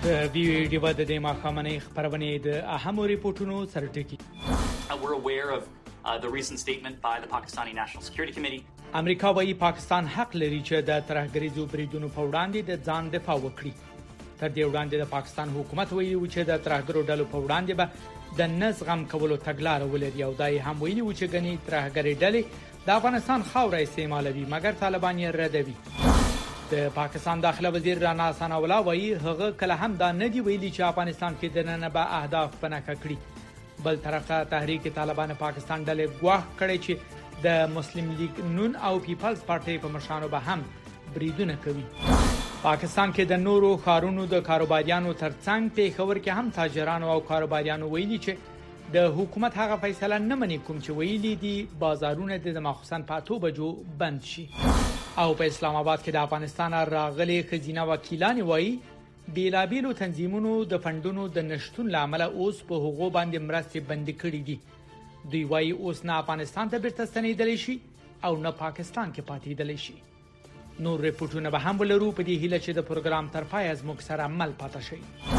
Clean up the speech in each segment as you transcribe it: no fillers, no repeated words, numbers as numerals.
د ویډیو د دې ماښامنۍ خبرونه د اهمو ریپورتونو سرټکی. We're aware of the recent statement by the Pakistani National Security Committee. امریکا وايي پاکستان حق لري چې د ترهګریزو بریدونو په وړاندې د ځان دفاع وکړي. تر دې وړاندې د پاکستان حکومت ویلي و چې د ترهګرو ډلو په وړاندې به د نزغم کولو تګلارې ولري او دای هم ویلي و چې غني ترهګری ډلې د افغانستان خاوره استعمالوي مګر طالبان یې ردوي. د پاکستان داخله وزیر رانا ثناءالله وایي هغه کله هم دا نه دی ویلي چې افغانستان کې د نن به اهداف پنهکه کړي. بل طرفه تحریک طالبان پاکستان ډلې ګواښ کړی چې د مسلم لیگ نون او پیپلز پارټي په مشانو به هم بریدونه کوي. پاکستان کې د نورو ښارونو د کاروباریانو ترڅنګ پیښور کې هم تاجرانو او کاروباریانو ویلي چې د حکومت هغه فیصله نه مني کوم چې ویلي دي بازارونه د مخصوصن په 8 بجو بند شي. او په اسلام آباد کې د افغانستان راغلي خزینه وکیلان وایي بیلابیلو تنظیمونو د فندونو د نشټون لامل اوس په حقوق باندې مرستې بند کړې دي. دوی وایي اوس نه افغانستان ته بیرته ستنېدلی شي او نه پاکستان کې پاتېدلی شي. نور ریپورتونه به هم ولرو په دې هیله چې د پروګرام تر پای زموږ سره عمل پاتې شي.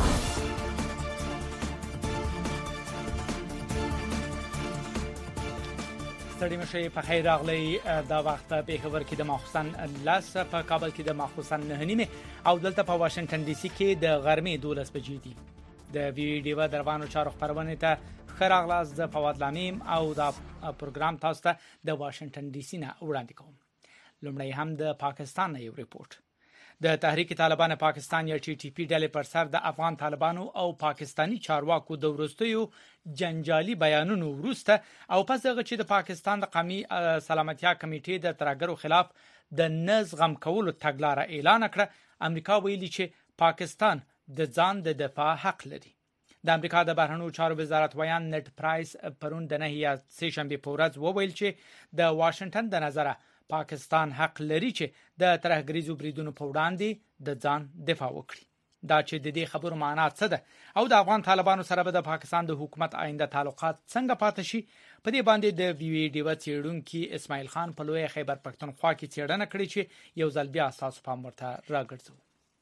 ستړي مشه په خیر راغلی دا وخت په پیښور کې د ماخوسن لاس په کابل کې د ماخوسن 9:30 او دلته په واشنگټن ډي سي کې د غرمې 12 بجې دي. د ویډیو دروانو چارو خبرونه ته خراغلاس د فواد لامیم او د پروګرام تاسو ته د واشنگټن ډي سي نه وړاندې کوم. لومړی هم د پاکستان یو ریپورت. د تحریک طالبان پاکستان یا ټي ټي پی ډلې پر سر د افغان طالبانو او پاکستانی چارواکو د ورستیو جنجالي بیانونو وروسته او پس دغه چې د پاکستان د قومي سلامتیا کمیټې د ترهګرو خلاف د نزغم کولو تګلارې اعلان کړه. امریکا ویلي چې پاکستان د ځان د دفاع حق لري. د امریکا د بهرنیو چارو وزارت ویان نت پرایس پرون د 9 سه شنبه په ورځ وویل چې د واشنگټن د نظره پاکستان حق لري چې د ترهګریزو بریدونو په وړاندې د ځان دفاع وکړي. دا چې د دې خبرو معنا څه ده او د افغان طالبانو سره به د پاکستان د حکومت آینده تعلقات څنګه پاتې شي په دې باندې د ویډیو څېړونکو اسماعیل خان په لوی خیبر پښتونخوا کې څېړنه کړې چې یو ځل بیا تاسو په مرته راګرځو.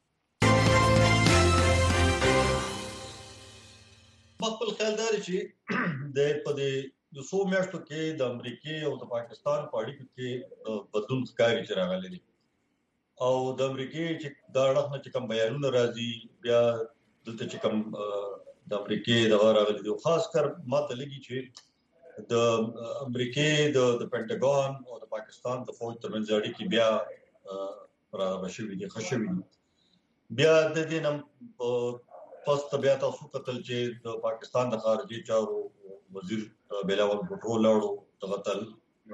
خپل خیال دی چې د په د څو میاشتو کې د امریکای او د پاکستان په اړیکو کې بدلون ښکاري چې راغلی دی او د امریکای چې دا اړه چې کوم بیانونه راځي بیا دلته چې کوم د امریکای د راغلي دی خاص کر ماته لګي چې د امریکای د پینټاګون او د پاکستان د فوج ترمنځ اړیکې بیا راغشوي دي خښوي بیا د دې نم پس بیا تاسو کتل چې د پاکستان د خارجي چارو وزیر بلاول بوټو لاړو تغتل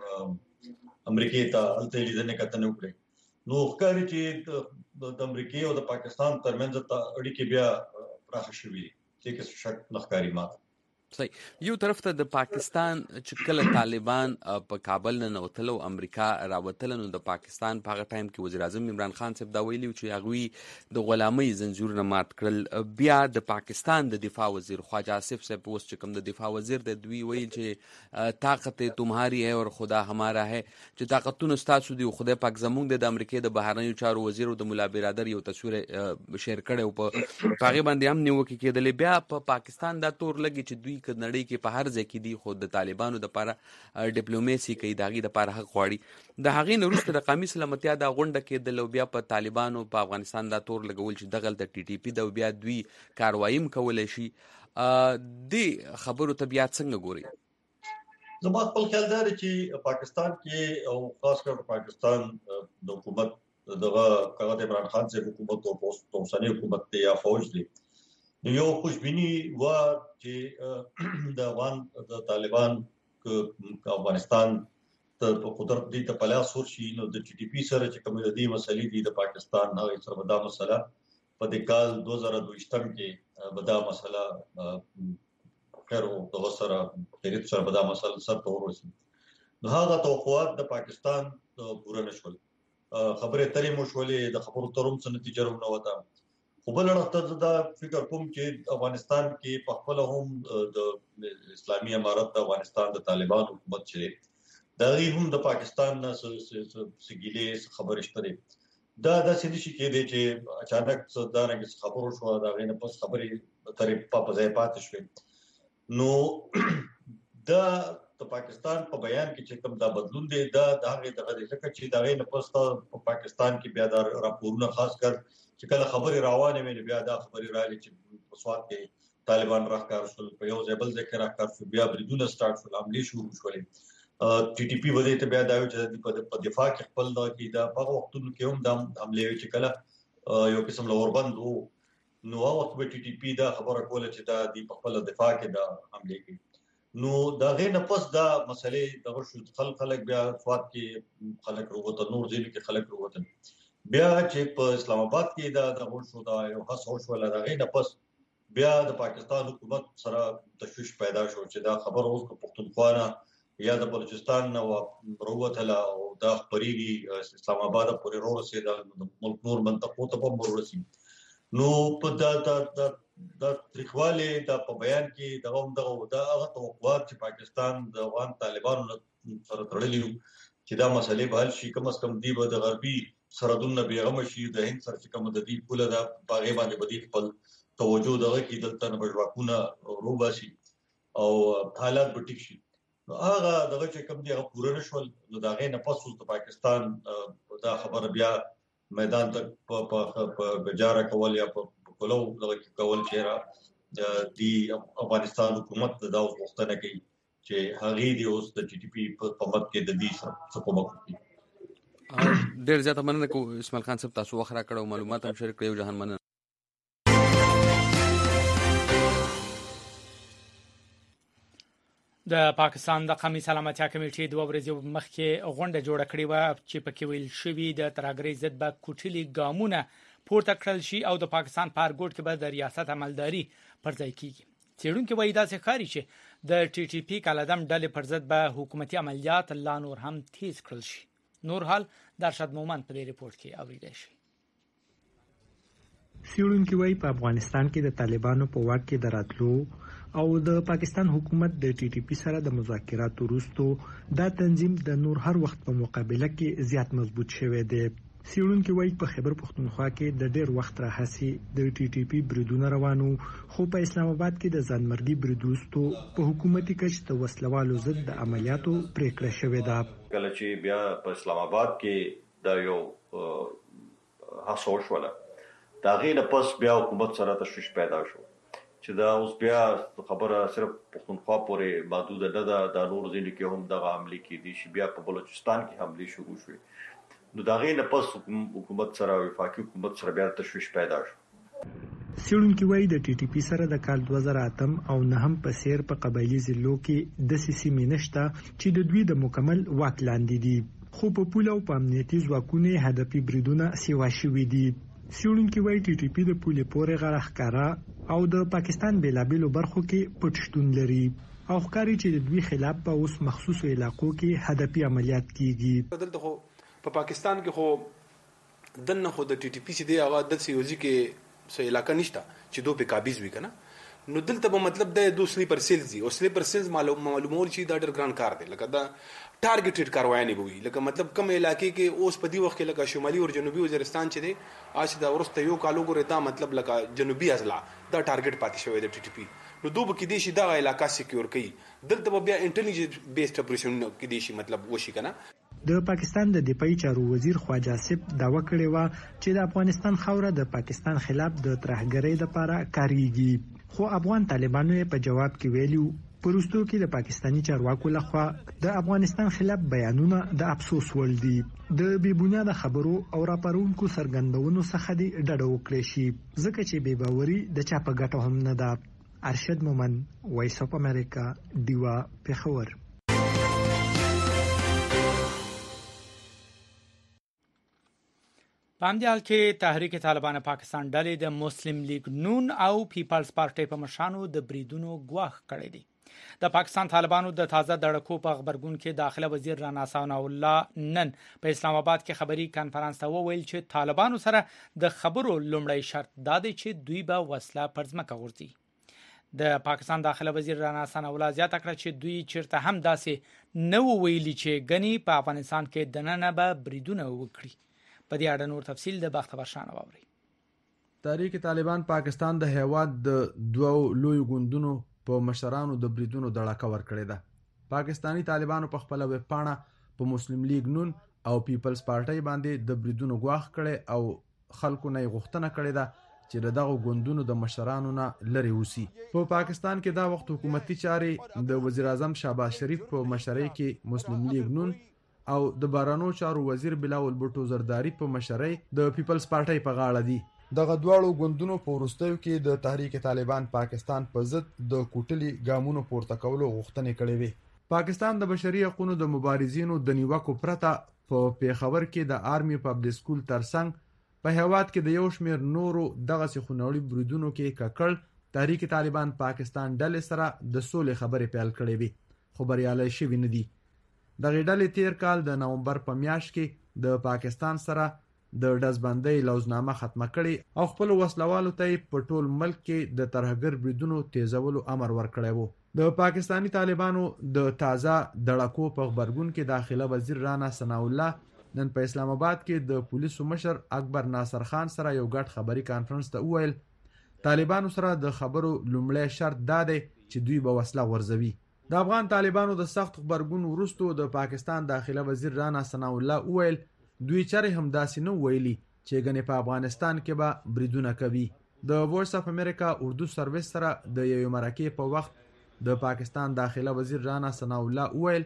امریکای ته الته لیدنه کتنه وکړي. نو ښکاري چې د امریکای او د پاکستان ترمنځ اړیکې بیا پراخ شوي چې څه شک نه ښکاري ماته. صحیح. یو طرف ته د پاکستان چې کله طالبان په کابل نه نوتل او امریکا راوتل نو د پاکستان په هغه ټایم کې وزیر اعظم عمران خان صاحب دا ویلي چې هغه د غلامۍ زنجیرونه مات کړل. بیا د پاکستان د دفاع وزیر خواجه آصف صاحب اوس چې کوم د دفاع وزیر د دوی ویل چې طاقت تمہاری ہے اور خدا ہمارا ہے چې طاقتونه ستاسو دي او خدای پاک زموږ د امریکای د بهرنیو چارو وزیر او د مولا برادر یو تصویر شیر کړي او په هغه باندې هم نیوکه کېدل. بیا په پاکستان دا تور لګي چې دوی نړۍ کې په هر ځای کې دي خو د طالبانو د لپاره ډیپلوماسي کوي داغي د لپاره حق غواړي. د هغې نه وروسته د قومي سلامتیا د غونډه کې د بیا په طالبانو په افغانستان دا تور لګول چې دغه د ټي ټي پی د بیا دوی کاروایي کولای شي. د خبرو ته بیا څنګه ګوري؟ زما خپل خیال دی چې پاکستان کې او خاص کر پاکستان د حکومت دغه کاغذ عمران خان سے حکومت او اوسنۍ حکومت ته یا فوج دی یو خوشبینی و چې د افغان د طالبان افغانستان ته قدرت دي ته پلاس ورشي نو د ټي ټي پی سره چې کوم د دې مسلې دي د پاکستان هغه سره دا مسله په د کال 2022 کې بدا مسله خیر او د سره تریت سره بدا مسله سره تورسي نو هغه توقعات د پاکستان پوره نشول. خبره ترې مو شولې د خبرو تروم څه نتیجه ورنه وته. خو بل اړخ دا فکر کوم چې افغانستان کې په خپل هم د اسلامي امارت د افغانستان د طالبان حکومت چې دا هم د پاکستان نه سګیلې خبرې شته دا داسې نشي کېدی چې اچانک دا رنګ خبرو شو دا غینه پس خبرې ترې په ځای پاتې شوې نو دا د پاکستان په بیان کې چې کوم دا بدلون دی دا هغه دغه ځکه چې دا غینه پس په پاکستان کې بیا دا راپورونه خاص کر چې کله خبرې روانه وي بیا دا خبرې راځي چې په سواد کې طالبان راکار شول په یو ځای بل ځای کې راکار شول بیا بریدونه سٹارټ شول حمله شروع شولې ټي ټي پی وځي ته بیا دا چې په دفاع کې خپل دا کې دا په وختونو کې هم د حمله چې کله یو قسم لوربند وو نو وخت به ټي ټي پی دا خبره کوله چې دا د خپل دفاع کې دا حمله کوي نو دا غینه پس دا مسلې د شو خلک بیا سواد کې خلک وروته نور ځینې کې خلک وروته بیا چې په اسلام آباد کې دا د شو دا یو خاص هوش ولا دا غینه پس بیا د پاکستان حکومت سره تشویش پیدا شو چې دا خبر اوس په پښتونخوا یا د بلوچستان نو وروته او دا خبريږي اسلام آباد پورې ورسې د ملک نور منطقو ته په ورسې نو په دا تریخواله دا په بیان کې دا هغه توقعات چې پاکستان د افغان طالبانو سره تړلي چې دا مسلې به حل شي کم از کم دی به د غربي سرحدونو بیغم شي د هند سره کوم د دې پوله دا باغې باندې بدی خپل توجه دغه کې دلته نه بجواکونه روباسي او حالات به ټیک شي هغه دغه چې کوم دی هغه پوره نشول نو دا غي نه پسول د پاکستان دا خبر بیا میدان ته په بجاره کول یا په کولو دغه کول چیرې دی افغانستان حکومت دا وختونه کوي چې هغه دی اوس د ټي ټي پی په مت کې د دې سره کومک کوي ډېر زیاته مننه کو اسماعیل خان صاحب تاسو وخره کړو معلومات هم شریک کړو جهان مننه د پاکستان د قومي سلامتیا کمیټې د ورځې مخکې غونډه جوړه کړې و چې پکې ویل شوی د ترهګرۍ ضد به کوټلي ګامونه پورته کړل شي او د پاکستان په هر ګوټ کې به د ریاست عملداري پر ځای کیږي څېړونکو وایي دا ښکاري چې د ټي ټي پی کالعدم ډلې پر ضد به حکومتي عملیات لا نور هم تیز کړل شي نور حال درشد مومند په دې ریپورت کې اوریدل شي څېړونکو وایي په افغانستان کې د طالبانو په واک کې دراتلو او د پاکستان حکومت د ټي ټي پی سره د مذاکراتو وروسته دا تنظیم د نور هر وخت په مقابله کې زیات مضبوط شوی دی څېړونکو وایي په خیبر پښتونخوا کې د ډېر وخت راهیسې د ټي ټي پی بریدونه روانو خو په اسلام آباد کې د ځانمرګي برید وروسته په حکومتي کچ د وسلوالو ضد د عملیاتو پریکړه شوې ده کله چې بیا په اسلام آباد کې دا یو هڅه وشوله دا غینه پس بیا حکومت سره تشویش پیدا شو چې دا اوس بیا خبره صرف پښتونخوا پورې محدود نه ده د نور ځینو کې هم دغه حمله کې دي چې بیا په بلوچستان کې حمله شروع شوې نو دا غینه پس حکومت سره وفاقي حکومت سره بیا تشویش پیدا شو څېړونکو وایي د ټي ټي پی سره د کال 2008 او 9 په سیر په قبایلی ضلعو کې د سیمې نشته چې د دوی د مکمل واک لاندې دي خو په پوله او په امنیتي ځواکونو هدفي بریدونه سیوا شوي دي څېړونکو وایي ټي ټي پی د پولې پورې غړ ښکارا او د پاکستان بیلابیلو برخو کې پټ شتون لري او ښکاري چې د دوی خلاف په اوس مخصوصو علاقو کې هدفي عملیات کیږي دلته خو په پاکستان کې خو دنه خو د ټي ټي پی سي دی هغه د سيوزي کې څه علاقہ نشته چې دوی په قابض وي کنه نو دلته په مطلب د دوسری پر سیلز دي او سلی پر سیلز معلومول شي دا ډېر ګران کار دی لکه دا ټارګټډ کاروایي وي لکه مطلب کوم علاقې کې اوس په دی وخت کې لکه شمالي او جنوبي وزیرستان چې دی آج دا ورسته یو کالو ګره دا مطلب لکه جنوبي اضلاع دا ټارګټ پاتې شوی دی ټي ټي پی نو دوی کې دي شي دا علاقہ سکیور کړي دلته بیا انټيليجنس بیسډ اپریشن کې دي شي مطلب وشي کنه د پاکستان د دفاعي چارو وزیر خواجه آصف داوا کړې و چې د افغانستان خوره د پاکستان خلاف د ترهګرۍ لپاره کاریږي خو افغان طالبانو په جواب کې ویلو پرستو کې د پاکستانی چارواکو لخوا د افغانستان خلاف بیانونه د افسوس ول دي د بې بنیاده خبرو او راپورونکو سرګندونو څخه د ډډه وکړي شي ځکه چې بې باوري د چا په ګټه هم نه ده ارشد مومن وایس اف امریکا دیوا پیښور په همدې حال کې تحریک طالبان پاکستان ډلې د مسلم لیگ نون او پیپلز پارټي په مشانو د بریدونو ګواښ کړی دی د پاکستان طالبانو د تازه دړکو په خبرګون کې داخله وزیر رانا ثنا الله نن په اسلام آباد کې خبري کانفرنس ته وویل چې طالبانو سره د خبرو لومړی شرط دا دی چې دوی به وسله پر ځمکه غورځي د پاکستان داخله وزیر رانا ثنا الله زیاته کړه چې دوی چیرته هم داسې نه ویلي چې غني په افغانستان کې دننه به بریدونه وکړي په دې اړه نور تفصیل د بختور شاه واوري. تحریک طالبان پاکستان د هیواد د دوو لوی ګوندونو په مشرانو د بریدونو دړه ورکړې ده. پاکستانی طالبانو په خپل ویب پاڼه په مسلم لیگ نون او پیپلز پارټي باندې د بریدونو غواخ کړي او خلکو نه غوښتنه کړې ده چې دغه ګوندونو د مشرانو نه لري وسی. په پاکستان کې دا وخت حکومتي چارې د وزیر اعظم شهباز شریف په مشرۍ کې مسلم لیگ نون او د بهرنیو چارو وزیر بلاول بوټو زرداری په مشرۍ د پیپلز پارټي په غاړه دي. دغه دواړو ګوندونو په وروستیو کې د تحریک طالبان پاکستان په ضد د کوټلي ګامونو پورته کولو غوښتنې کړې وې. پاکستان د بشري حقوقو د مبارزینو د نیوکو پرته په پیښور کې د آرمي پبلک سکول ترڅنګ په هیواد کې د یو شمېر نورو دغه خونړي بریدونو کې ککړ تحریک طالبان پاکستان ډلې سره د سولې خبرې پیل کړې وي، خو بریالي شوي نه دي. دغه ډلې تیر کال د نومبر په میاشت کې د پاکستان سره د ډزبندۍ لوزنامه ختمه کړې او خپل وسلوالو ته په ټول ملک کې د ترهګر بریدونو تیزولو امر ورکړی وو. د پاکستانی طالبانو د تازه دړکو په خبرګون کې داخله وزیر رانا ثناء الله نن په اسلام آباد کې د پولیسو مشر اکبر ناصر خان سره یو ګډ خبري کانفرنس ته وویل طالبانو سره د خبرو لومړی شرط دا دی چې دوی به وسله ورزوي. د افغان طالبانو د سخت خبرګون وروسته د پاکستان داخله وزیر رانا ثناء الله وویل دوی چرې هم داسې نه ویلي چې ګنې په افغانستان کې به بریدونه کوي. د وایس اف امریکا اردو سرویس سره د یو مرکې په وخت د پاکستان داخله وزیر رانا ثناء الله ویل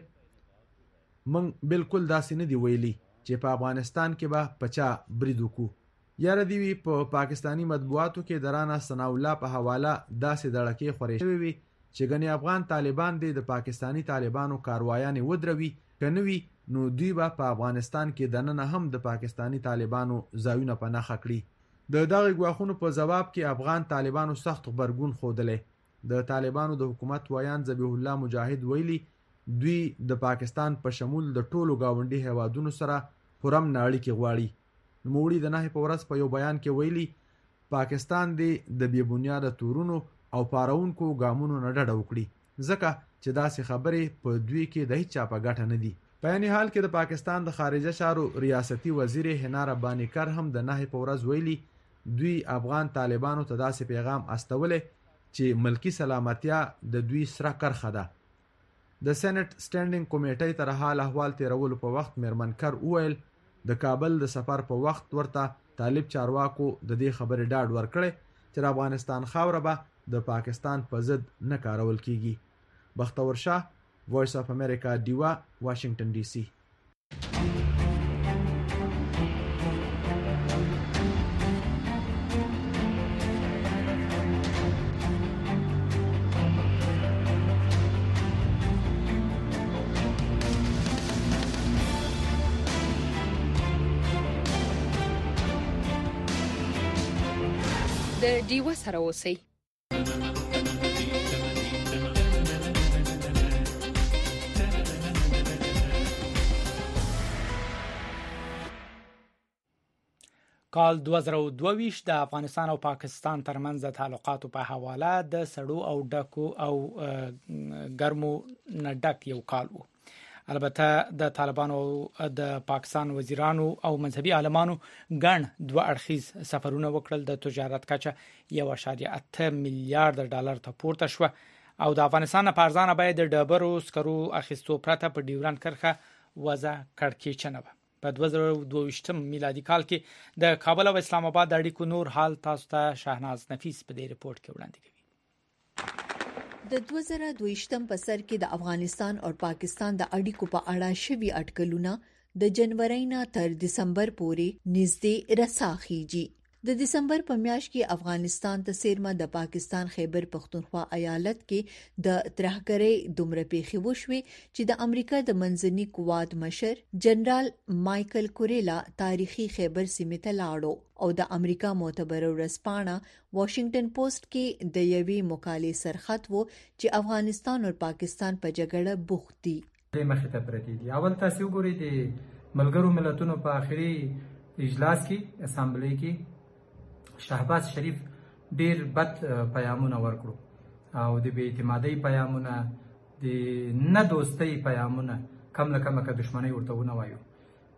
موږ بالکل داسې نه دی ویلي چې په افغانستان کې به پچا برید وکړو. یاره دی وی په پاکستانی مطبوعاتو کې د رانا ثناء الله په حواله داسې دړکې خورې شوې وي چې ګنې افغان طالبان د پاکستانی طالبانو کاروایانې ودروي کنه وي نو دوی به په افغانستان کې دننه هم د پاکستانی طالبانو ځایونه په نښه کړي. د دغه غواخونو په جواب کې افغان طالبانو سخت خبرګون ښودلی. د طالبانو د حکومت وایان ذبیح الله مجاهد ویلي دوی د پاکستان په شمول د ټولو گاونډي هیوادونو سره پرم اړیکې غواړي. نوموړي د نهي په ورځ په یو بیان کې ویلي پاکستان د بې بنیاده تورونو او پارونکو ګامونو نه ډډه وکړي ځکه چې داسې خبرې په دوی کې د هیڅ چا په ګټه نه دي. په عین حال کې د پاکستان د خارجه چارو ریاستي وزیر حنا رباني کر هم د نهي په ورځ ویلي دوی افغان طالبانو ته داسې پیغام استولی چې ملکی سلامتیا د دوی سره کرخه ده. د سېنات سټینډینګ کمیټې تر حال احوال تیرولو په وخت میرمن کر وویل د کابل د سفر په وخت ورته طالب چارواکو د دې خبرې ډاډ ورکړی چې د افغانستان خاوره به د پاکستان په ضد نه کارول کیږي. بختور شاه، وایس اف امریکا، دیوا، واشنگټن ډي سي. د ډیوا سره اوسئ. کال 2022 د افغانستان او پاکستان ترمنځ د تعلقاتو په حواله د سړو او ډکو او ګرمو نه ډک یو کال وو. البته د طالبانو د پاکستان وزیرانو او مذهبي عالمانو ګڼ دوه اړخیز سفرونه وکړل. د تجارت کچه 1.8 میلیارډ ډالر ته پورته شو او د افغانستان په ارزانه بیه د ډبرو سکرو اخیستو پرته په ډیورند کرښه وضع کړکېچنه وه. په 2022 میلادي کال کې د کابل او اسلام آباد د اړیکو نور حال تاسو ته شاهناز نفیس په دې ریپورت کې وړاندې کوي. د 2022 په سر کې د افغانستان او پاکستان د اړیکو په اړه شوي اټکلونه د جنوري نه تر دسمبر پورې نږدې رساخیږي. د دسمبر په میاشت کې افغانستان ته سیرمه د پاکستان خیبر پختونخوا ایالت کې د ترهګرۍ دومره پیښې وشوې چې د امریکا د منځني قوات مشر جنرال مایکل کوریلا تاریخي خیبر سیمه ته لاړو او د امریکا معتبر ورځپاڼه واشنگټن پوسټ کې د یوې مقالې سرخط وو چې افغانستان او پاکستان په جګړه بوخت دي. مخې ته پرتی دي. اول تاسو وګورئ د ملګرو ملتونو په آخري اجلاس کې اسامبلې کې شهباز شریف ډیر بد پیغامونه ورکړو او د بې اعتمادۍ پیغامونه، د نه دوستۍ پیغامونه، کم له کمه که دښمنۍ ورته ونه وایو.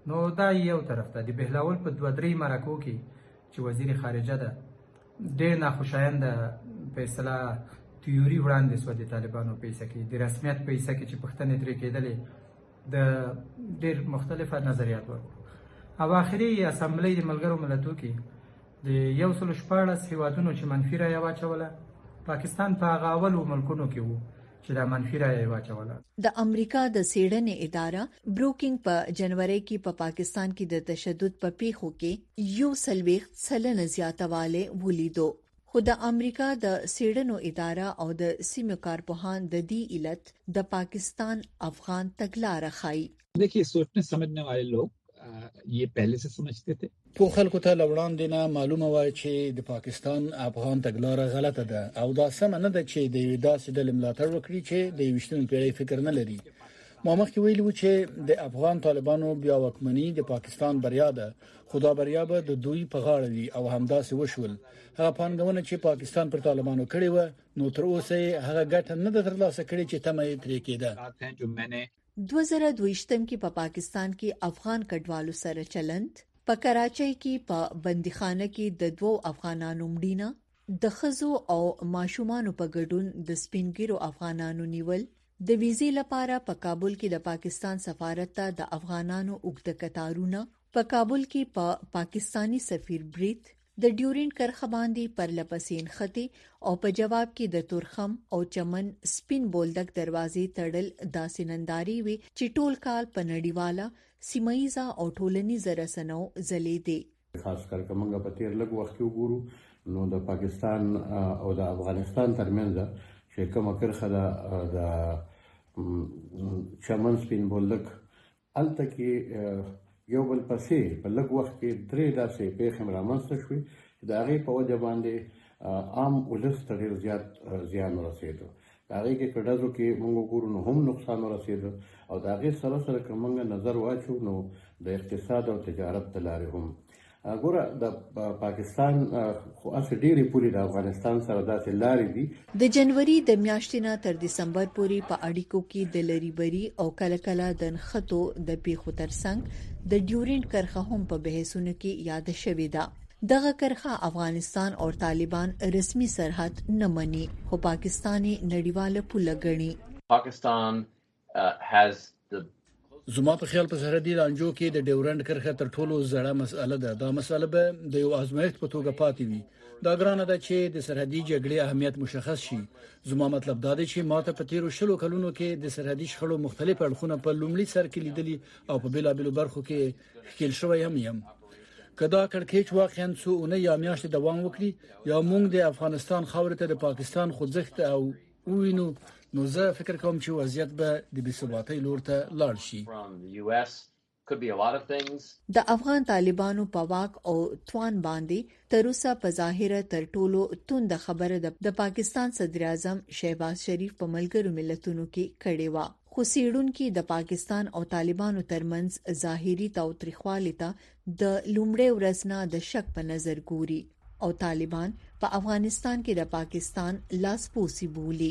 نو دا یو طرف ته د بهلاول په 2-3 مرکو کې چې وزیر خارجه ده ډېر ناخوشایند په اصطلاح تیوري وړاندې شوه د طالبانو په حصه کې د رسمیت په حصه کې چې پوښتنې ترې کېدلې د ډېر مختلفه نظریات ورکړو او آخري اسامبلۍ د ملګرو ملتونو کې د 114 هیوادونو چې منفي رایه واچوله پاکستان په هغه اولو ملکونو کې وو چې دا منفي رایه واچوله. د امریکا د څېړنې اداره بروکینګ په جنوري کې په پاکستان کې د تشدد په پیښو کې 140% زیاتوالی ولیدو. خو د امریکا د څېړنو اداره او د سیمو کارپوهان د دې علت د پاکستان افغان تګلاره ښيي. देखिए सोचने समझने वाले लोग ये पहले से समझते थे. په خلکو ته لوړاندې نه معلومه وای چې د پاکستان افغان تګلاره غلطه ده او دا سم نه ده چې د داسې د ملاتړ وکړي چې د 20مې پیړۍ فکر نه لري. ما مخکې ویلو چې د افغان طالبانو بیا واکمني د پاکستان بریا ده، خدا بریا به د دوی په غاړه وي او همداسې وشول. هغه پانګونه چې پاکستان پر طالبانو کړې و نو تر اوسه هغه ګټه نه ده ترلاسه کړې چې تمه یې ترې کېده. 2022 کې په پاکستان کې افغان کډوالو سره چلند، په کراچۍ کې په بندیخانه کې د 2 افغانانو مړینه، د خزو او ماشومانو په ګډون د سپینګیرو افغانانو نیول، د ویزې لپاره په کابل کې د پاکستان سفارت ته د افغانانو اوږده کتارونه، په کابل کې په پاکستانی سفیر بریت د ډیورینډ کرښه باندې پر لپسین خطي او په جواب کې د تورخم او چمن سپین بولدک دروازې تړل داسې ننداري وي چې ټول کال په نړیواله سیمایزه او ټولنیزه رسنو زلې دي. خاص کر کومه په تیر لږ وخت وګورو نو د پاکستان او د افغانستان ترمنځ چې کومه کرښه د چمن سپین بولدک الته کې یو بل پسې په لږ وخت کې درې داسې پیښې رامنځته شوې چې د هغې په وجه باندې عام ولس ته ډېر زیات زیان ورسېدو. د هغې کې که ډزو کې موږ وګورو نو هم نقصان ورسېدو او د هغې سره سره که موږ نظر واچو نو د اقتصاد او تجارت د لارې هم ګوره د پاکستان خو اسې ډېرې پولې د افغانستان سره داسې لارې دي. د جنوري د میاشتې نه تر دسمبر پورې په اړیکو کې د لریبري او کله کله د نښتو د پیښو ترڅنګ د ډیورینډ کرښه هم په بحثونو کې یاد شوې ده. دغه کرښه افغانستان او طالبان رسمي سرحد نه مني خو پاکستاني نړیواله پوله ګڼي. پاکستان has the زما په خیال په سرحدي رانجو کې د ډیورنډ کرښه تر ټولو زړه مسأله ده. دا مسأله به د یو ازمایښت په توګه پاتې وي. دا ګرانه ده چې د سرحدي جګړې اهمیت مشخص شي. زما مطلب دا دی چې ماته په تیرو 20 کلونو کې د سرحدي شخړو مختلف اړخونه په لومړي سر کې لیدلي او په بیلابېلو برخو کې ښکېل شوی هم یم. کدا کړکېچ واقعا څونه یا میاشتې دوام وکړي یا موږ د افغانستان خاورې ته د پاکستان خوځښت او وینو نو زه فکر کوم چې وضعیت به د بېثباتۍ لور ته لاړ شي. د افغان طالبانو په واک او توان باندې تر اوسه په ظاهره تر ټولو توند خبره د پاکستان صدر اعظم شهباز شریف په ملګرو ملتونو کې کړې و. خو سیړونکو د پاکستان او طالبانو ترمنځ ظاهري تاوتریخوالي ته د لومړی ورځ نه د شک په نظر ګوري او طالبان په افغانستان کې د پاکستان لاسپوسی بولي.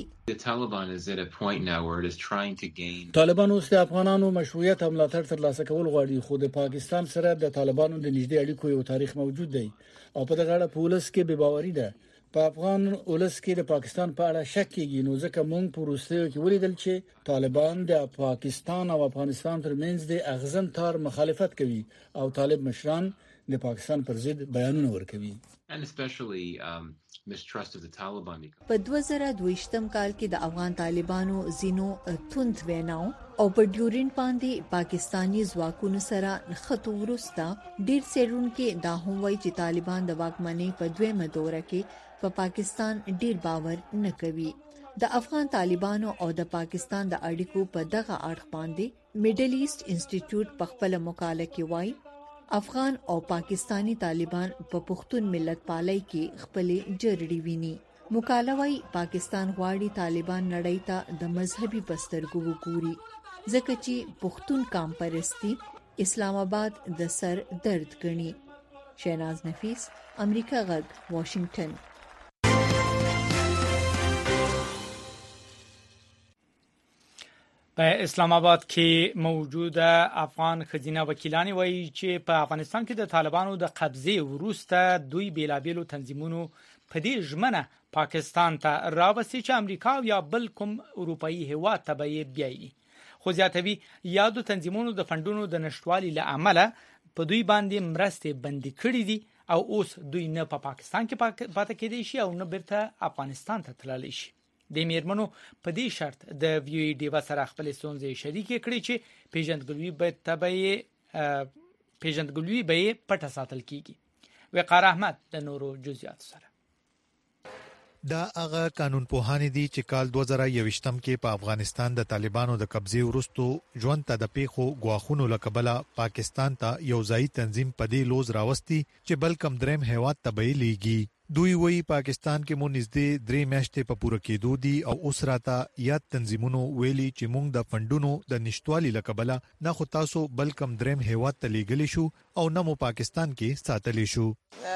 طالبان اوس د افغانانو مشروعیت او ملاتړ ترلاسه کول غواړي خو د پاکستان سره د طالبانو د نږدې اړیکو یو تاریخ موجود دی او په دغه اړه پولیس کې بې باوري ده. په افغان ولس کې د پاکستان په اړه شک کېږي نو ځکه موږ په روسیه کې ولیدل چې طالبان د پاکستان او افغانستان ترمنځ د اغزن تار مخالفت کوي او طالب مشران د پاکستان پر ضد بیانونه ورکوي. په 2022 کال کې د افغان طالبانو زینو توند ویناو او په ډیورینډ باندې پاکستانی ځواکونو سره خطو ورسته ډیر سیرونکو دا هم وایي چې طالبان د واکمنۍ په دویمه دوره کې په پاکستان ډیر باور نه کوي. د افغان طالبانو او د پاکستان د اړیکو په دغه اړخ باندې میډل ایست انسټیټیوټ په خپل مقاله کې وایي افغان او پاکستانی طالبان په پښتون ملت پالای کې خپل جرړې ویني. مقاله وايي پاکستان غواړي طالبان نړۍ ته د مذهبي پسترګو وګوري ځکه چې پښتون قام پرستی اسلام آباد د سر درد ګڼي. شیناز نفیس، امریکا غږ، واشنگټن. په اسلام آباد کې موجوده افغان خزینه وکیلان وایي چې په افغانستان کې د طالبانو د قبضې وروسته دوی بیلابېلو تنظیمونو په دې ژمنه پاکستان ته راوستي چې امریکا یا بل کوم اروپאי هیواد ته به بیایي. خو زیاتوي یادو تنظیمونو د فندونو د نشټوالي له امله په دوی باندې مرستې بندي کړې دي او اوس دوی نه په پاکستان کې پاتې کېدي شي او نه بیرته افغانستان ته تللی شي. د میرمنو په دې شرط د ویو ډیوا سره خپل ستونزې شریکې کړې چې پیژندګلوي به پټه ساتل کیږي. وقار احمد د نورو جزئیات سره. دا هغه قانون پوهان دي چې کال 2021 کې په افغانستان د طالبانو د قبضې وروسته ژوند ته د پیښو غواخونو لکبله پاکستان ته یو ځای تنظیم په دې لوز راوستي چې بل کم دریم هیواد ته بیلیږي. دوی وی پاکستان کې مو نږدې 3 میاشتې په پوره کېدو دي او اوس راته یاد تنظیمونو ویلي چې موږ د فندونو د نشټوالي لکبله نه خو تاسو بل کم دریم هیواد ته لیږلی شو او نه مو پاکستان کې ساتلی شو.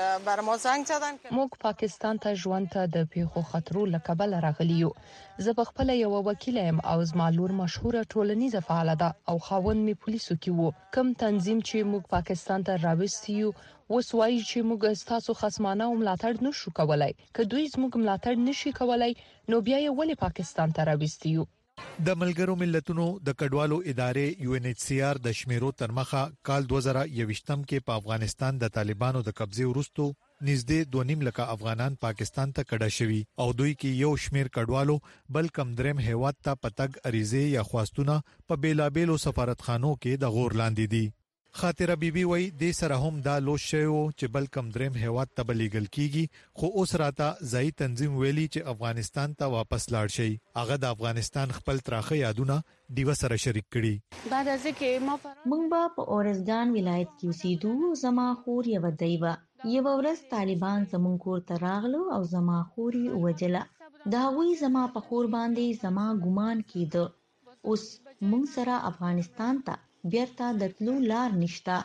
موږ پاکستان ته ژوند ته د پیښو خطرو لکبله راغلی یو. زه په خپل یو وکیل یم او زما لور مشهوره ټولنیزه فعاله ده او خاوند می پولیسو کې وو. کوم تنظیم چې موږ پاکستان ته راوستي یو اوس وایي چې موږ ستاسو خصمانه او ملاتړ نشو کولای. که دوی زموږ ملاتړ نشي کولای نو بیا یې ولې پاکستان ته راوستي یو. د ملګرو ملتونو د کډوالو ادارې UNHCR د شمیرو تر مخه کال 2021 کې په افغانستان د طالبانو د قبضې وروسته نږدې 2.5 لکه افغانان پاکستان ته کډه شوي او دوی کې یو شمیر کډوالو بل کم دریم هیواد ته پتګ اریزه یا خواستونه په بیلابېلو سفارتخانو کې د غور لاندې دي. خاطره بیبي وای د سره هم دا لوش شوی چې بل کم دریم هیواد ته بلیګل کیږي خو اوس راته ځای تنظیم ویلي چې افغانستان ته واپس لاړ شي. هغه د افغانستان خپل تراخه یادونه دیو سره شریک کړي. بعد از اینکه موږ په اورزګان ولایت کې اوسېدو زما خور یو دیوه یو ورځ طالبان زمون کور ته راغلو او زما خوري وجله. دا وی زما په خور باندې زما ګمان کېده. اوس موږ سره افغانستان ته بیرته د تلو لار نشته.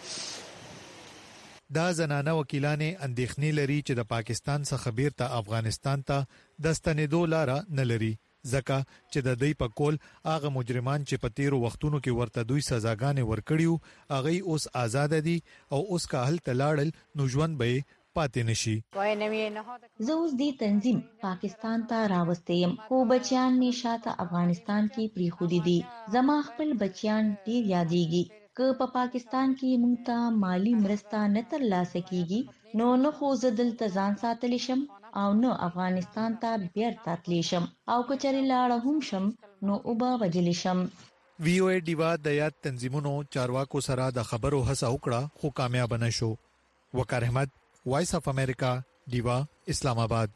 دا زنانه وکیلانې اندېښنې لري چې د پاکستان څخه بیرته افغانستان ته د ستنېدو لار نه لري ځکه چې د دوی په کول هغه مجرمان چې په تیرو وختونو کې ورته دوی سزاګانې ورکړیو هغه اوس آزاد دي او اوس که هلته لاړل نو ژوند به پاتې نشي. زه اوس دې تنظیم پاکستان ته راوستیم خو بچیان می شاته افغانستان کې پریخودي دي. زما خپل بچیان ډیر یادېږي. که په پاکستان کې مونږ ته مالی مرسته نه ترلاسه کیږي نو نه خو زه دلته ځان ساتلی شم او نه افغانستان ته بیرته تللی شم او که چېرې لاړه هم شم نو اوبه وجلی شم. ویو ډیوا د یاد تنظیمونو چارواکو سره د خبرو هڅه وکړه خو کامیاب نه شو. وقار احمد وایس اف امریکا ډیوا اسلام آباد.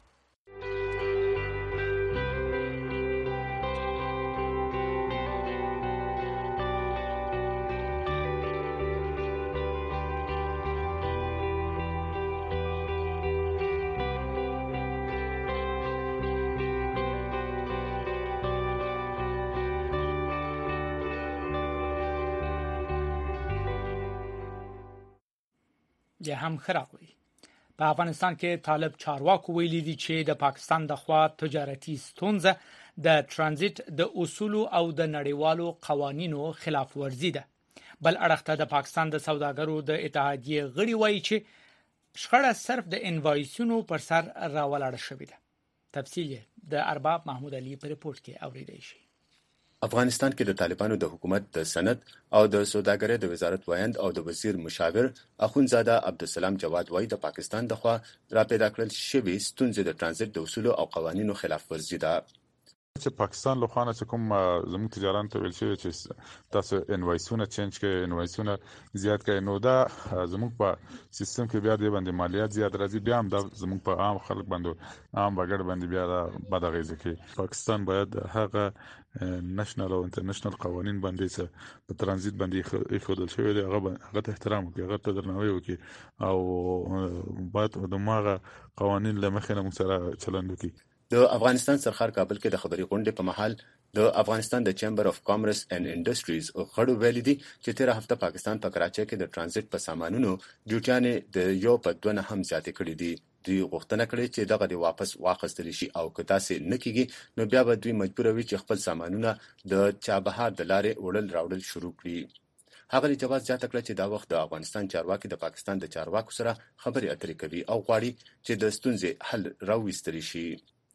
یا هم خراغوي. په افغانستان کې طالب چارواکو ویلي دي چې د پاکستان د خوا تجارتي ستونزه د ترانزیت د اصول او د نړیوالو قوانینو خلاف ورزي ده. بل اړخ ته د پاکستان د سوداګرو د اتحادیې غړي وایي چې شخړه صرف د انوایسونو پر سر راولاړه شوې ده. تفصیل د ارباب محمود علي په ریپورت کې اوریدل شي. افغانستان کې د طالبانو د حکومت د سند او د سوداګرۍ د وزارت وایند او د وزیر مشاور اخونزاده عبدالسلام جواد وایي د پاکستان د خوا را پیدا کړل شوی ستونزې د ترانزیت د اصول او قوانینو خلاف ورزي ده. چې پاکستان له خوانه چې کوم زموږ تجاران ته ویل شوی چې تاسو انوایسونه چینج کړئ انوایسونه زیات کړئ نو دا زموږ په سیستم کې بیا د باندې مالیات زیات راځي بیا هم دا زموږ په عام خلک باندې عام وګړي باندې بیا دا بد اغیزه کوي. پاکستان باید هغه نېشنل او انټرنیشنل قوانین باندې چې په ترانزیت باندې خودل شوی دی هغه ته احترام وکړي هغه ته درناوی وکړي او باید دغه قوانین له مخې نه موږ سره چلند وکړي. د افغانستان سرخار کابل کې د خبري غونډې په محل د افغانستان د چیمبر اف کامرس اینڈ انډستریز غړو ویلي دي چې تیر هفته پاکستان په کراچۍ کې د ترانزیت په سامانونو ډیوټیانې د یو په 2 هم زیاتې کړې دي. دوی غوښتنه کړې چې دغه دی واپس واخیستل شي او که تاسې نه کیږي نو بیا به دوی مجبور وي چې خپل سامانونه د چابهار د لارې وړل راوړل شروع کړي. ښاغلي جواز زیاته کړه چې دا وخت د افغانستان چارواکي د پاکستان د چارواکو سره خبرې اترې کوي او غواړي چې د ستونزې حل راوستل شي.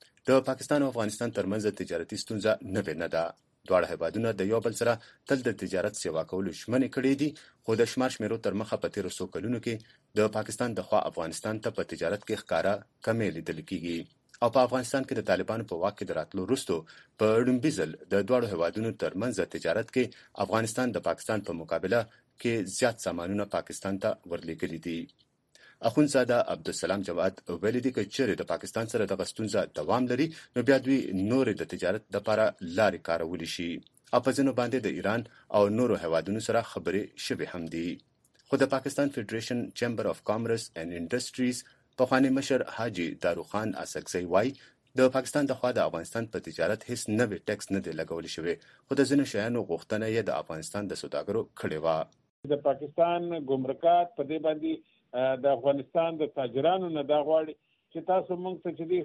د پاکستان او افغانستان ترمنځ تجارتي ستونزه نوې نه ده. دواړه هیوادونه د یو بل سره تل د تجارت سیوا کولو ژمنې کړې دي، خو د شمار شمیرو تر مخه په تیرو څو کلونو کې د پاکستان د خوا افغانستان ته په تجارت کې ښکاره کمې لیدل کیږي او په افغانستان کې د طالبانو په واک کې د راتلو وروسته په لومړي ځل د دواړو هیوادونو ترمنځ تجارت کې افغانستان د پاکستان په مقابله کې زیات سامانونه پاکستان ته ورلېږلي دي. اخوندزاده عبدالسلام جواد ویلي دي چې چیرې د پاکستان سره دغه ستونزه دوام لري نو بیا دوی نورې د تجارت لپاره لارې کارولی شي او په ځینو باندې د ایران او نورو هیوادونو سره خبرې شوې هم دي. خو د پاکستان فدریشن چیمبر اف کامرس اینڈ انډسټریز پخوانی مشر حاجی داروخان اسکزی وای د پاکستان د خوا د افغانستان په تجارت هیڅ نوې ټیکس نه دی لګول شوی، خو د ځینو شیانو غوښتنه یې د افغانستان د سوداګرو کړې وه. د پاکستان ګمرکات په دې باندې د افغانستان د تاجرانو نه دا غواړي چې تاسو موږ ته چې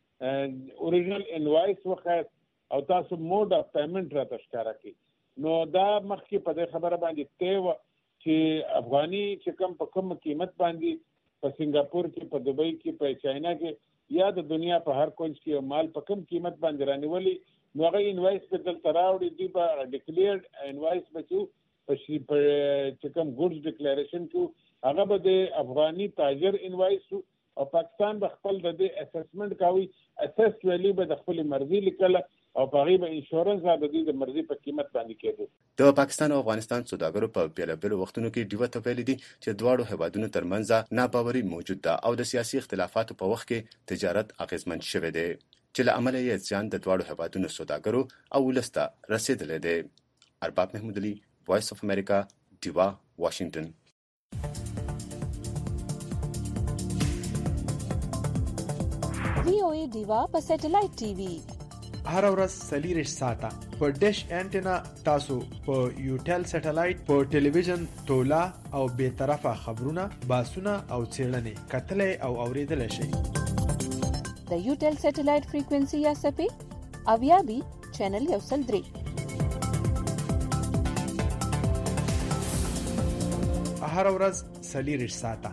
خپل اوریجنل انوایس وخت او تاسو موډ اف پیمنٹ راته ښکاره کړئ. نو دا مخکې په دې خبره باندې تیوه چې افغاني چې کم په کم قیمت باندې په سنگاپور کې، په دوبۍ کې، په چاینا کې یا د دنیا په هر کونج کې مال په کم قیمت باندې رانیولي، نو هغه انوایس په دلته راوړي، دوی به ډیکلیرډ انوایس بچو په چې کوم ګوډز ډیکلیریشن کو هغه به د افغاني تاجر انوایس او پاکستان به خپل د دې اسسمنټ کوي، اسس ویلی به د خپل مرزي لیکل او په هغه به انشورنس د دې د مرزي په قیمت باندې کېده. د پاکستان او افغانستان سوداګرو په بیلابیلو وختونو کې ډیوه ته ویلي دي چې دواړو هیوادونو ترمنځ ناباوري موجود ده او د سیاسي اختلافاتو په وخت کې تجارت اغیزمن شوی دی چې له امله یې ځان د دواړو هیوادونو سوداګرو او ولسته رسیدلی دی. ارباب محمود علي، وایس اف امریکا، ډیوه، واشنگټن. VOA ډیوا په سټلایټ ټي وي هر ورځ 40 ساعته په ډیش انټینا تاسو په یوټل سټلایټ په ټلویزیون تولا او به طرفه خبرونه، باسونه او څېړنې کتلې او اوریدل شي. د یوټل سټلایټ فریکوئنسي یا سپې اویا بي چینل 103 هر ورځ 40 ساعته.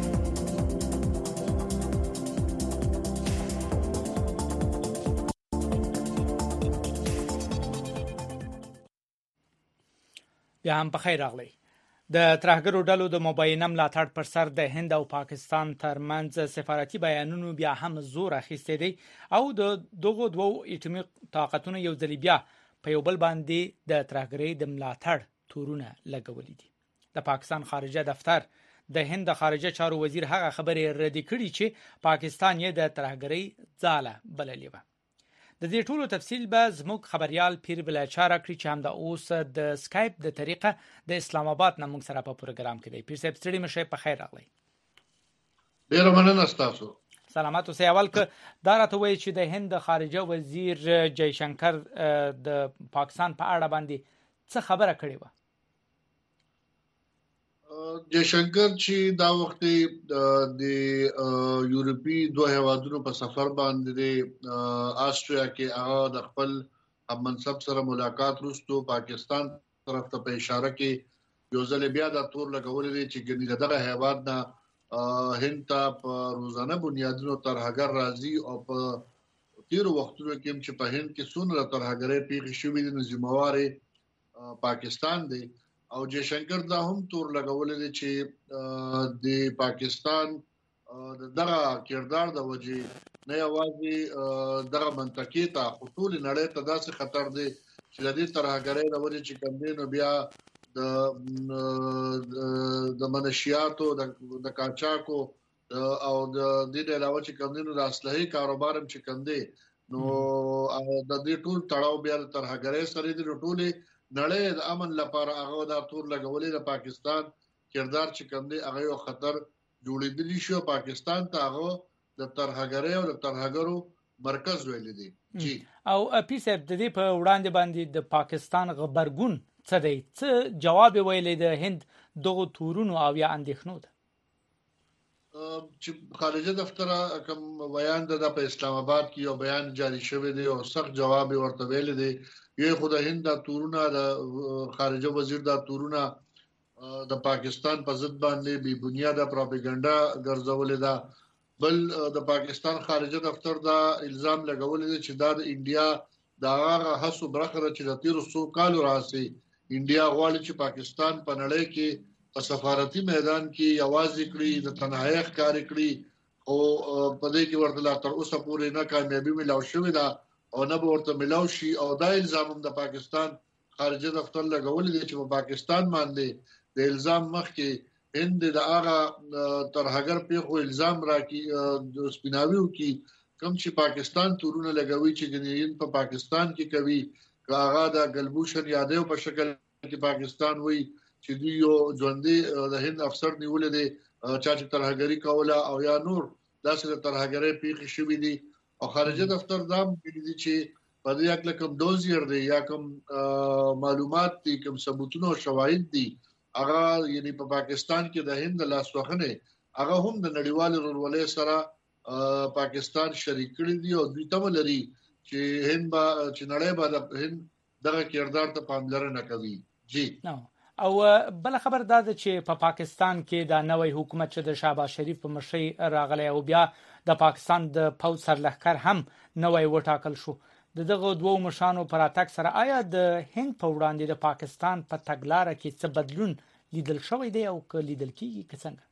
بیا هم په خیر راغلی. د ترهګرو ډلو د مبینه ملاتړ پر سر د هند او پاکستان ترمنځ سفارتي بیانونو بیا هم زور اخیستی دی او د دغو دوو اټومي طاقتونو یو ځل بیا په یو بل باندې د ترهګرۍ د ملاتړ تورونه لګولي دي. د پاکستان خارجه دفتر د هند د خارجه چارو وزیر هغه خبرې رد کړي چې پاکستان یې د ترهګرۍ ځاله بللې وه. د دې ټولو تفصیل به زموږ خبريال پیر بلچاره کړی چې هم د اوس د سکایپ د طریقه د اسلام آباد نه موږ سره په پروګرام کې دی. پیر صاحب ستړي مشه په خیر راغلی. ډیر مننه تاسو. سلامات اوسئ. اول که دا راته وایي چې د هند خارجه وزیر جای شنکر د پاکستان په اړه باندې څه خبره کړې و؟ جयशंकर چې دا وخت د یورپی دوه هیوادونو په سفر باندې آسټریا کې هغه د خپل همنصب سره ملاقات وروسته پاکستان طرف ته په اشاره کې یو ځل بیا د تور لګولې دي چې ګنې دغه هیواد نه هند ته په روزانه بنیادونو ترهګر راځي او په تیرو وختونو کې چې په هند کې څومره ترهګرۍ پیښې شوې دي نو ذمہوار پاکستان دی. او جयشنکر دا هم تور لګولې دي چې د پاکستان دغه کردار د وجې نه یوازې دغه منطقې ته خطول نړۍ ته داسې خطر دی چې د دې ترهګرۍ د وجې چې کوم دي نو بیا د منشیاتو د کاچاکو او د دې علاوه چې کوم دي نو د اسلحې کاروبار هم چې کوم دي نو د دې ټول تړاو بیا د ترهګرۍ سره دي. ټولې نړۍ د امن لپاره هغه د تور لګولې د پاکستان کردار چې کوم دی هغه یو خطر جوړېدلی شو. پاکستان ته هغه د ترهګرۍ او د ترهګرو مرکز ویل دي. جی او پیسب د دې په وړاندې باندې د پاکستان غبرګون څه دی؟ څه جواب ویلې د هند دغه تورونو او یا اندېښنو ده؟ چې خارجه دفتر کوم بیان د په اسلام آباد کې یو بیان جاری شوی دی او سخت جواب ورته ویل دی. یو خدای هند د تورونه د خارجه وزیر د تورونه د پاکستان په ضد باندې بی بنیاده پروپاګاندا ګرځولې ده. بل د پاکستان خارجه دفتر دا الزام لګولې دی چې دا د انډیا دا هغه هڅو برخه چې د 1300 کالو راځي انډیا غواړي چې پاکستان په نړۍ کې په سفارتي میدان کې आवाज کړي د تنهایی ښکار کړي او په دې کې ورته لا تر اوسه پورې نه کامیابی ملاو شوې ده او نه به ورته ملاو شي. او دا الزام هم د پاکستان خارجه دفتر لګولې دی چې په پاکستان باندې د الزام مخ کې هند د هغه ترهګر پیښو الزام راکې د سپیناویو کې کوم چې پاکستان تورونه لګوي چې ګنین په پاکستان کې کوي هغه د ګلبوشن یادو په شکل کې پاکستان وایي چې دوی یو ژوندې د هند افسر نیولې دي چې ترهګری کوله او یا نور داسې ترهګری پیښې شوې دي. او خارجه دفتر دا ویلي دي چې په دې اړه کوم دوزیر دی یا کوم معلومات دي کوم ثبوتونه او شواهد دي هغه یعنی په پاکستان کې د هند لاسوخنه هغه هم د نړیوال ورولې سره پاکستان شریک کړی دی او دوی ته لري چې هند چې نړۍ باندې هند دغه کردار ته پاملرنه کوي. جی او بل خبر دا ده چې په پاکستان کې د نوې حکومت چې د شهباز شریف په مشرۍ راغلی او بیا د پاکستان د پوځ سرلښکر هم نوې وټاکل شو. دغه دوه مشانو پر اتاک سره آیا د هند په وړاندې د پاکستان په تګلارې کې څه بدلون لیدل شوی دی او که لیدل کیږي څنګه؟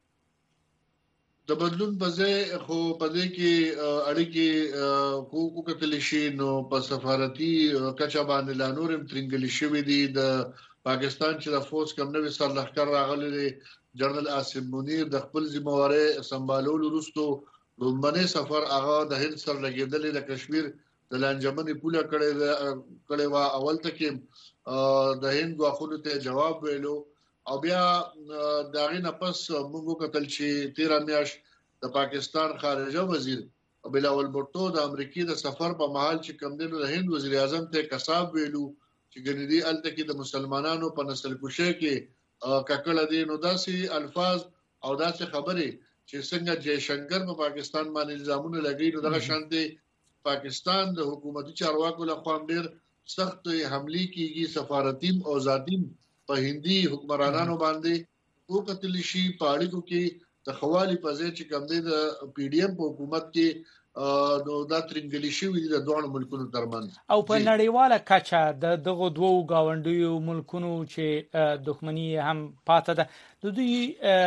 د بدلون په ځای خو په دې کې اړیکې کو کتل شي نو په سفارتي کچا باندې لا نورم ترنګل شوی دی. د پاکستان چې د فوج کم نوې سرلښکر راغلی دی جنرال عاصم منیر د خپل ذمہواری سمبالولو وروسته لومبني سفر هغه د هند سره لګیدل د کشمیر د لانجمنې پوله کړي وا اول تکي د هند غوښتنو ته جواب ویلو او بیا داغه نه پس موږ کتل چې 13 میاشت د پاکستان خارجه وزیر بلاول بھټو د امریکای د سفر په محل چې کم دینو د هند وزیر اعظم ته کساب ویلو چې ګنې الته کې د مسلمانانو په نسل کشي کې ککړه دي نو داسې الفاظ او داسې خبرې چې څنګه جے شنکر په پاکستان باندې الزامونه لګي نو دغه شانتي پاکستان د حکومتي چارواکو له خوا ډېر سخت حمله کیږي سفارتیم او ذاتیم په هندي حکمرانانو باندې او قتل شي پاړیکو کې د خوالي په ځای چې کوم د پی ډی ایم په حکومت کې نو دا ترنګلی شوی د دوه ملکونو ترمنځ او په نړیواله کچه د دغه دوه گاونډیو ملکونو چې دښمنی هم پاتې ده د دوی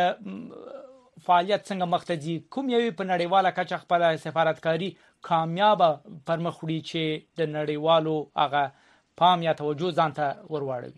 فعالیت څنګه مختدي کوم یو په نړیواله کچه خپل سفارتکاری کامیاب پرمخ وړي چې د نړیوالو هغه پام یا توجه ځانته ورواړوي.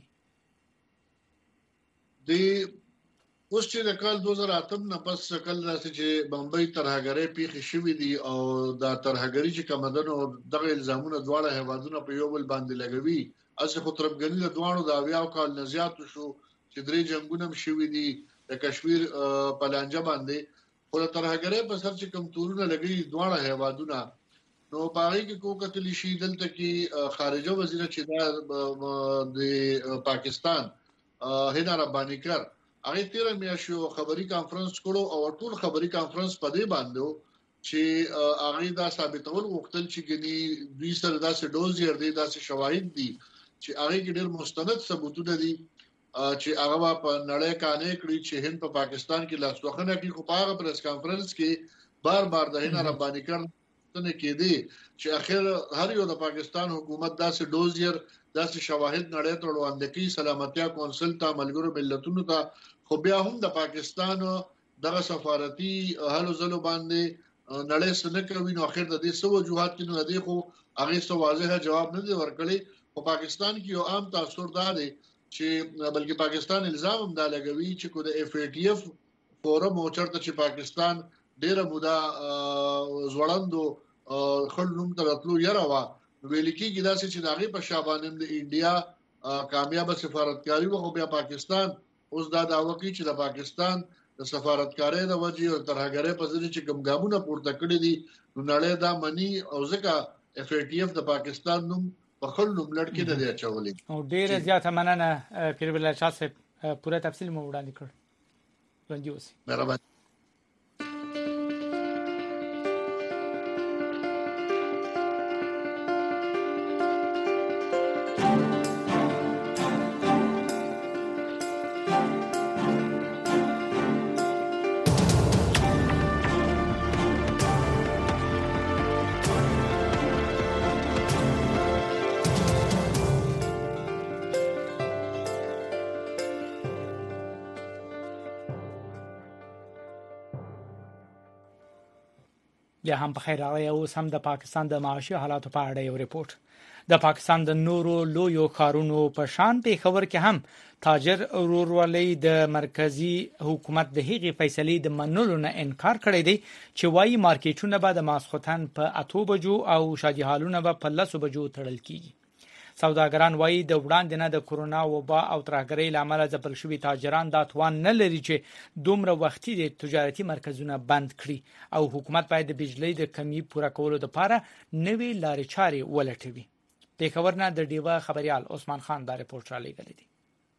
د اوس چې د کال 2008 نه پس کله راځي چې بمبئی ترهګری پیښې شوې دي او د ترهګری چې کمدنو دغه الزامونه دواړه هیوادونو په یو بل باندې لګوي اسه خو تربګنی د دوانو د اویاو کال نه زیات شو چې درې جنگونه شوې دي د کشمیر په لانجه باندې خو ترهګری په سر چې کوم تورونه لګي دواړه هیوادونه نو پاره کې کو کتل شي دلته کې خارجه وزیر چې د پاکستان هینا ربانی کر هغه 13 میاشتو خبري کانفرنس کړو او ټول خبري کانفرنس په دې باندې چې هغه دا ثابتول وکړل چې ګني دوی سره داسې ډوزیر دي داسې شواهد دي چې هغه کې ډېر مستند ثبوتونه دي چې هغه په نړۍ کانې کړی چې هند په پاکستان کې لاسوخنه کوي خو په هغه پریس کانفرنس کې بار د هینا ربانی کر څنګه کې دي چې اخر هر یو د پاکستان حکومت داسې ډوزیر داسې شواهد نړۍ ته وړاندې کوي سلامتیا کونسل ته ملګرو ملتونو ته خو بیا هم د پاکستان دغه سفارتي حالو زلو باندې نړۍ سره کوي نو اخر د دې سو وجوهات کې نو دې خو هغه سو واضح جواب نه دی ورکړي خو پاکستان کې یو عام تاثر دا دی چې بلکې پاکستان الزام هم دا لګوي چې کو د اف ای ټی اف فورم او چرته چې پاکستان ډیره مودا زوړندو خلنوم تراتلو یراوا ویل کېږي دا چې داغه په شابانم د انډیا کامیاب سفارتکاری وو بیا پاکستان اوس دا داوا کوي چې د پاکستان د سفارتکارۍ د وجې او ترهګرۍ په ځای چې ګمګامونه پورته کړی دي نو نړۍ دا مني او ځکه اف ای ټی اف د پاکستان نوم په خپل نوم لړ کې د اچولې او ډیره زیاته مننه پیر بلال شاه صاحب پوره تفصیل مو وړاندې کړ. ژوندي اوسئ. مهرباني. بیا هم په خیر راغلی. اوس هم د پاکستان د معاشي حالاتو په اړه یو ریپورت. د پاکستان د نورو لویو ښارونو په شان پیښور کې هم تاجر ورورولۍ د مرکزی حکومت د هغې فیصلې د منلو نه انکار کړی دی چې وایي مارکیټونه به د ماسخوتن په 8 بجو او شادي هالونه به په 10 بجو تړل کیږي. سوداګران وایي د وړاندې نه د کورونا وبا او ترهګرۍ لامل ځپل شوي تاجران دا توان نه لري چې دومره وختي د تجارتي مرکزونه بند کړي او حکومت باید د بجلی د کمی پوره کولو لپاره نوې لارې چارې ولټوي. پیښور نه د ډیوه خبريال عثمان خان دا رپورټ را لېږلی دی.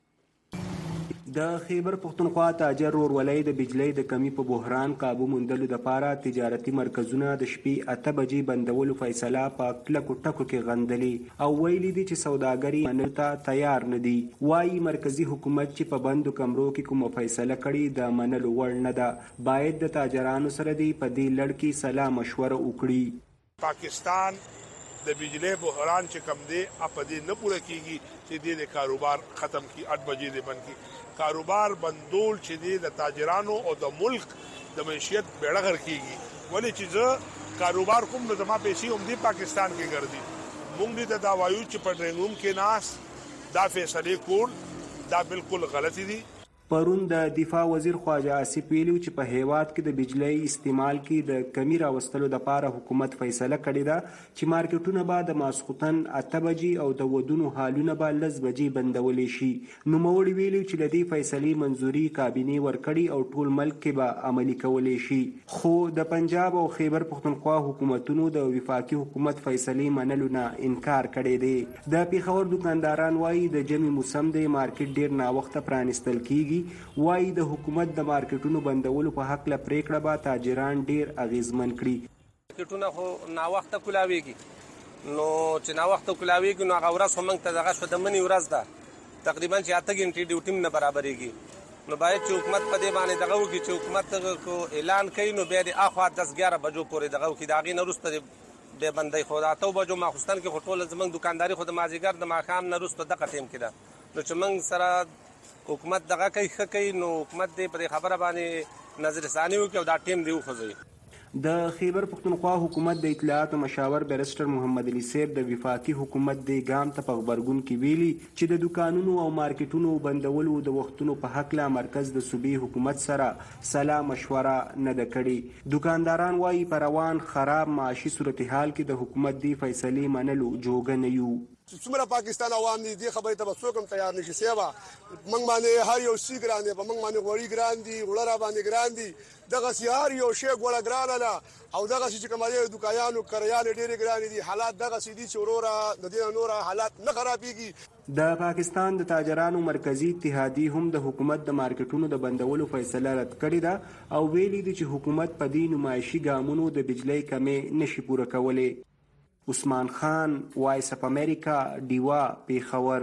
د خیبر پختونخوا تاجر ورولۍ د بجلی د کمی په بحران قابو موندلو لپاره تجارتي مرکزونه د شپې 8 بجې بندولو فیصله په کلکو ټکو کې غندلې او ویلي دي چې سوداګري منلو ته تیار نه دي. وایي مرکزی حکومت چې په بندو کمرو کې کومه فیصله کړي د منلو وړ نه ده. باید د تاجرانو سره دی په دې لړ کې سلا مشوره وکړي. پاکستان د بجلی بحران چې کم دی اپ دې نه پوره کیږي چې د کاروبار ختم کی 8 بجې دې بند کی. کاروبار بندول چې دی د تاجرانو او د ملک د معیشت بیړه غر کیږي. ولی چې زه کاروبار کوم نو زما پیسې هم دی پاکستان کې ګرځي. مونږ دې دا وایو چې په ډرینګ روم کې ناس دا فیصله کول دا بالکل غلطي دي. پرون د دفاع وزیر خواجه آصف ویلو چې په هیواد کې د بجلی استعمال کې د کمی راوستلو لپاره حکومت فیصله کړې ده چې مارکیټونه به د ماسخوتن 8 بجې او د ودونو هالونه به 10 بجې بندولې شي. نوموړي ویلو چې د دې فیصلې منځوري کابینې ورکړي او ټول ملک کې به عملي کولې شي. خو د پنجاب او خیبر پختونخوا حکومتونو د وفاقي حکومت فیصلې منلو نه انکار کړی دی. د پیښور دکانداران وایي د جمی موسم د مارکیټ ډیر ناوخته پرانستل کیږي. وایي د حکومت د مارکیټونو بندولو په حق له پریکړه به تاجران ډیر اغیزمن کړي. مارکیټونه خو ناوخته کولاویږي نو چې ناوخته کولاویږي نو هغه ورځ هم ته دغه شو د منی ورځ ده تقریبا چې 8 غنټې ډیوټي نه برابرېږي. نو باید چې حکومت په دې باندې دغه وکړي چې حکومت کو اعلان کوي نو بیا د اخوا 10-11 بجو پورې دغه وکړي. د هغې نه وروسته به بندۍ خو د 8 بجو ماخوستن کې خو ټوله زموږ دکانداري خو د مازدیګر د ماښام نه وروسته دغه ټیم کې ده. نو چې موږ سره حکومت دغه کوي ښه کوي نو حکومت دې په خبره باندې نظر ثاني وکړي او دا ټیم دی وخوځوي. د خیبر پختونخوا حکومت د اطلاعات مشاور بیرسټر محمد علي صاحب د وفاقي حکومت د ګام ته په خبرګون کې ویلي چې د دکانونو او مارکیټونو بندولو د وختونو په حق لا مرکز د صوبې حکومت سره سلا مشوره نه ده کړې. دکانداران وایي په روان خراب معاشي صورتحال کې د حکومت دی فیصلې منلو جوګه نه یو. څومره پاکستان عوام دي خبرې ته څوک هم تیار نشي. سیوا موږ باندې هر یو شي ګران دی، په موږ باندې غوړي ګران دي، غوړه باندې ګران دي، دغه هر یو شی غوړه ګران نه او دغه چې کوم دی دکانانو کریان ډېر ګران دي. حالات دغه سيدي چې وروره د دې نور حالات نه خرابېږي. د پاکستان د تاجرانو مرکزی اتحادیه هم د حکومت د مارکیټونو د بندولو فیصله رد کړې ده او ویلي دي چې حکومت په دې نمایشي ګامونو د بجلی کمې نشي پوره کولی. عثمان خان، وایس اف امریکا، ډیوا، پیښور.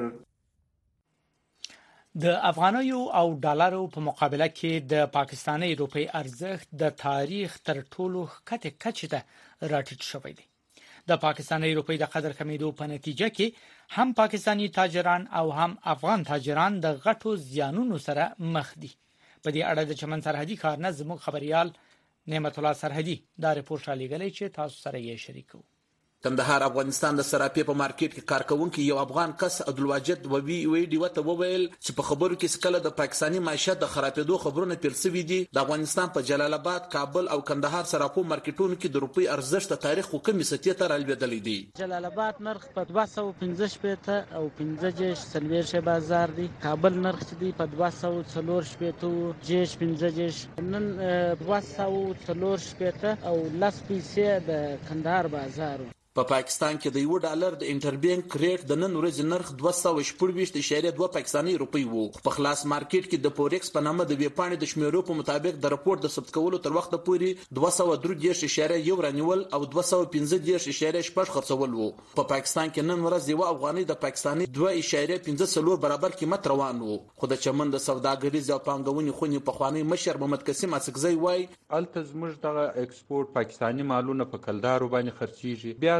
د افغانیو او ډالرو په مقابله کې د پاکستاني روپی ارزښت د تاریخ تر ټولو ښکته کچې ته راټیټ شوی دی. د پاکستاني روپی د قدر کمیدو په نتیجه کې هم پاکستاني تاجران او هم افغان تاجران د غټو زیانونو سره مخ دي. په دې اړه د چمن سرحدي کارنه زموږ خبريال نعمت الله سرحدي دا رپورټ را لېږلی چې تاسو سره یې شریکو. کندهار افغانستان د صرافي په مارکیټ کې کارکونکو یو افغان کس عبدالواجد وی ډیوه ته وویل چې په خبرو کې سکله د پاکستاني معیشت د خرابېدو خبرونه پیل شوي دي. د افغانستان په جلال آباد، کابل او کندهار صرافو مارکیټونو کې د روپی ارزښت د تاریخ حکومي سطح ته رالوېدلی دی. جلال آباد نرخ په 215 او 15 سلوير بازار دی. کابل نرخ دی په 240 جيش 15 نن 240 او 10 پیسې د کندهار بازار. په پاکستان کې د $1 د انټربینک ریټ د نن ورځې نرخ 214.2 پاکستاني روپی وو. په خلاص مارکیټ کې د فورکس په نامه د ویپاڼې د شمیرو په مطابق د راپور د ثبت کولو تر وخت پورې 203.1 رانیول او 215.6 خرڅول وو. په پاکستان کې نن ورځ یو افغاني د پاکستاني 2.5 برابر قیمت روان وو. خو د چمن د سوداګریز او پانګونې خونې په خوانی مشر محمد قاسم اسکزی وای الته زموږ د ایکسپورت پاکستاني مالونه په کلدارو باندې خرڅيږي. بیا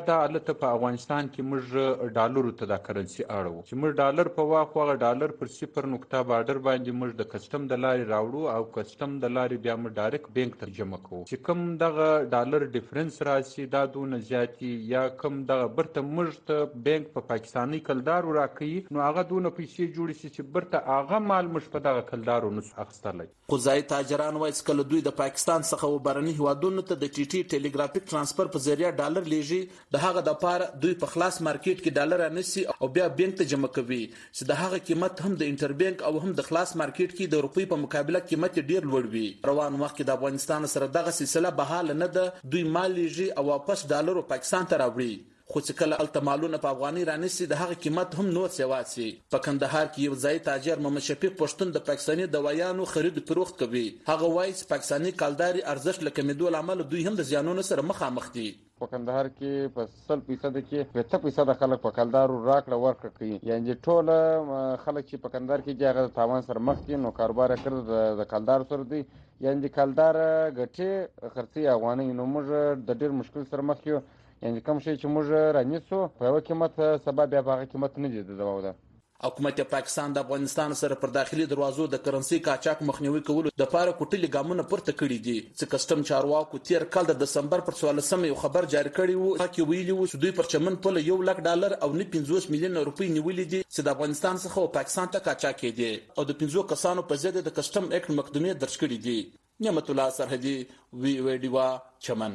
دا الته په افغانستان کې موږ ډالرو ته د کرنسي اړو چې موږ ډالر په واخو هغه ډالر پر 0 نقطه بارډر باندې موږ د کسٹم د لارې راوړو او کسٹم د لارې بیا موږ ډایرکټ بانک ته جمع کوو چې کوم دغه ډالر ډیفرنس راشي دا دونه زیاتی یا کوم دغه برته موږ ته بانک په پاکستاني کلدارو راکړي نو هغه دونه پیسې جوړ شي چې برته هغه مال موږ په دغه کلدارو نس اخستلای. خدای تاجران وایي کله دوی د پاکستان څخه وبرني هوادونو ته د ټي ټي ټیلیګرافیک ترانسفر په ذریعہ ډالر لیږي د هغه د پاره دوی په خلاص مارکیټ کې ډالر انسي او بیا بانک ته جمع کوي چې د هغه قیمت هم د انټر بانک او هم د خلاص مارکیټ کې د روپی په مقابله قیمت ډیر لوړ وي. روان وخت کې د افغانستان سره دغه سلسله بحال نه ده دوی مال لیږي او واپس ډالر پاکستان ته راوړي خو چې کله التمالونه په افغاني رانیسي د هغه قیمت هم نور سیواسي. په کندهار کې یو ځای تاجر محمد شفیق پښتون د پاکستاني دوايانو خرید فروخت کوي. هغه وایي چې پاکستاني کالداري ارزښت لکمېدو لامل دوی هم د زیانونو سره مخامخ دي. په کندهار کې په 100% کې 70% خلک په کلدارو راکړه ورکړه کوي یعنی ټول خلک چې په کندهار کې هغه تاوان سره مخ دي نو کاروبار کړ د کلدار سره دی یعنی د کلدار ګټي خرڅي افغاني نو موږ د ډېر مشکل سره مخ یو یعنی کوم شي چې موږ رانیسو په یو قیمت سبب بیا هغه قیمت نه دي دواوده. حکومت پاکستان د افغانستان سره پر داخلي دروازو د کرنسي قاچاق مخنیوي کولو د پاره کوټلي ګامونه پورته کړي دي چې کسٹم چارواکو تیر کال د دسمبر پر 14 یو خبر جاری کړی وو چې ویلي وو چې دوی پر چمن په $1,00,000 او 50 میلیون روپۍ نیولې دي چې د افغانستان څخه پاکستان ته قاچاق کړي او د 50 کسانو په ضد د کسٹم اکټ مقدمه درج کړي دي. نعمت الله سرحدي وی ویډیوا چمن.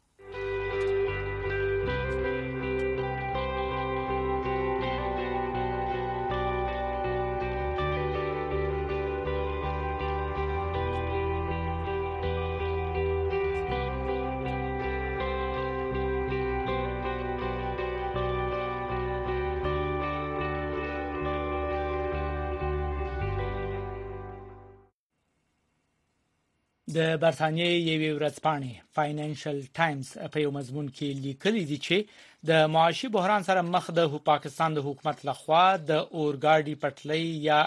د برتانیې یوې ورځپاڼې فاینانشل ټایمز په یو مضمون کې لیکلي دي چې د معاشي بحران سره مخ د پاکستان د حکومت لخوا د اورګاډي پټلۍ یا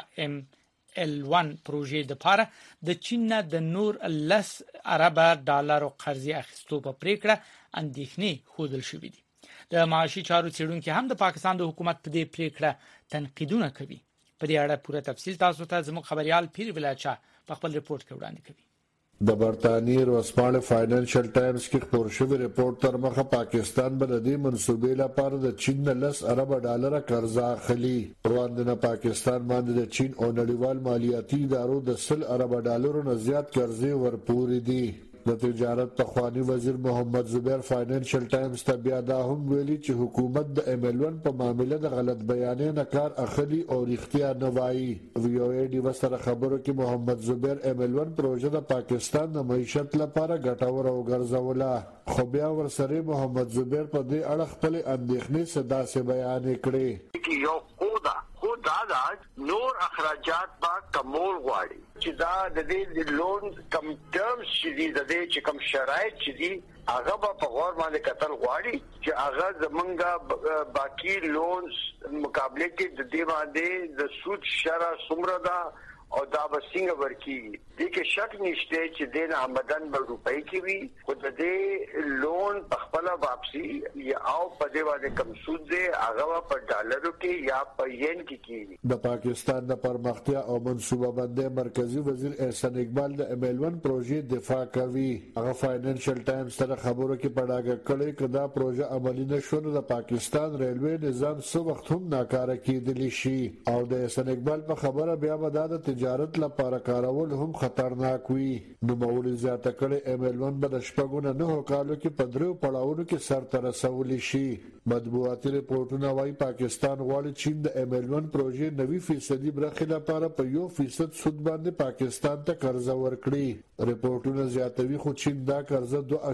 ML1 پروژې د لپاره د چین نه د نور $10 ارب قرضې اخیستو په پریکړه اندېښنې ښودل شوې دي. د معاشي چارو څېړونکو هم د پاکستان د حکومت په دې پریکړه تنقیدونه کوي. په دې اړه پوره تفصیل تاسو ته زموږ خبريال پیر ولاچا په خپل ریپورت کې وړاندې کوي. د برتانیې ورځپاڼې فاینانشل ټایمز کې خپور شوی ریپورت تر مخه پاکستان به د دې منصوبې لپاره د چین نه $10 ارب قرض اخلي. وړاندې پاکستان باندې د چین او نړیوال مالیاتي ادارو د $100 ارب نه زیات قرضې ورپورې دي. د تجارت پخوانی وزیر محمد زبیر فاینانشل ټایمز ته بیا دا هم ویلي چې حکومت د ML1 په معاملې د غلط بیانې نه کار اخلي او رښتیا نه وایي. VOA ډي وسره خبرو کې محمد زبیر ML1 پروژه د پاکستان د معیشت لپاره ګټور او ګرځوله خو بیا ورسره محمد زبیر په دې اړه خپل اندېښنې صدا سه بیان کړي. یو دا نور اخراجات با کمول غواړي چې دا د دې لون کم ټرمز چې د دې چې کم شرایط چې دي هغه په غور باندې کتل غواړي چې هغه زمونږه باقی لونز مقابله کې د دې باندې د سود شرح څومره ده او دا به څنګه ورکیږي. دې کې شک نشته چې دین آمدن به روپۍ کې وي خو د دې لون په خپل واپسی یا او په دې باندې کم سود دی هغه په ډالرو کې یا په ین کې کیږي. د پاکستان د پرمختیا او منصوبه بندۍ مرکزی وزیر احسان اقبال د ML1 پروژې دفاع کوي. هغه فاینانشل ټایمز سره خبرو کې پړاګه کړي چې دا پروژه عملی نشو د پاکستان ریلوی نظام څو وخت هم ناکاره کېدلی شي او د احسان اقبال په خبره بیا به د تجارت لپاره کارول هم خطرناک وي. نو مولوی زیاته کړي ML1 به د شپږونه 9 کالو کې په درو پړاوونو کې سرته رسولي شي. مطبوعاتي ریپورتونه وايي پاکستان غواړي چین د ML1 پروژې 90% برخه لپاره په 1% سود باندې پاکستان ته قرض ورکړي. ریپورتونه زیاتوي خو چین دا قرض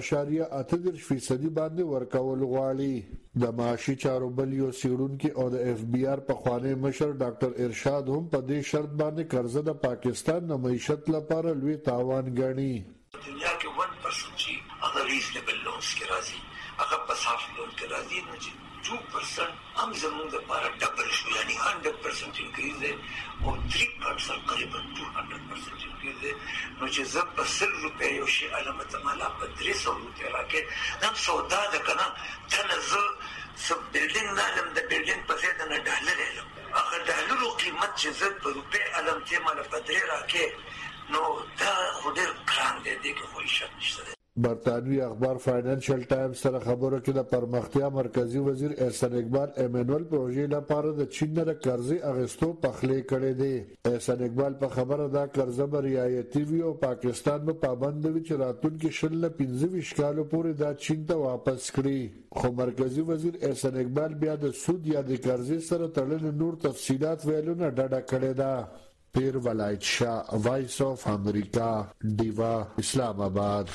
2.38% باندې ورکول غواړي. د معاشي چارو بل یو څېړونکي او د FBR پخوانی مشر ډاکټر ارشاد هم په دې شرط باندې قرض د پاکستان د معیشت لپاره لوی تاوان ګڼي. دنیا کې 1% چې هغه ریزنبل لونز کې راځي هغه په صاف لون کې راځي نو چې 2% هم زموږ لپاره ډبل شو، یعنی 100% انکریز دی او 3% قریبا 200% انکریز دی. نو چې زه په 100 روپۍ یو شی علامه مالا په 300 روپۍ راکې دا سودا ده کنه. دا زه سب بلډینګ نه لم د بلډینګ په ځای د ډالر علم هغه ډالرو قیمت چې زه په روپۍ علم ته مال په 3 راکې نو دا خو ډېر ګران دی، دې کې خو شک نشته. برطانوي اخبار فاینانشل ټایمز سره خبرو کې د پرمختیا مرکزی وزیر احسان اقبال ایمنول پروژې لپاره د چین نه قرضې اغستو پخلی کړي دي. احسان اقبال په خبره دا قرضه به رعایتي وي او پاکستان به پابند وي چې راتلونکي 15 کالو پورې دا چین ته واپس کړي. خو مرکزی وزیر احسان اقبال بیا د سود یا د قرضې سره تړلې نور تفصيلات ویلو نه ډډه کړې ده. پیر ولایت شاه، وایس اف امریکا، دیوا، اسلام آباد.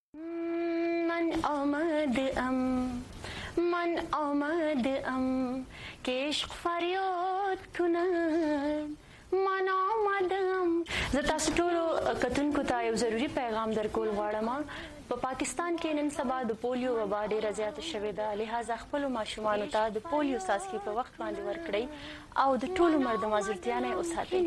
من آمدم که عشق فریاد کنم، من آمدم. زه تاسو ټولو کتونکو ته یو ضروری پیغام درکول غواړم. په پاکستان کې نن سبا د پولیو وبا ډېره زیاته شوې ده، لهدا خپل ماشومانو ته د پولیو څاڅکي په وخت باندې ورکړئ او د ټولو مرد معذورتیا نه وساتئ.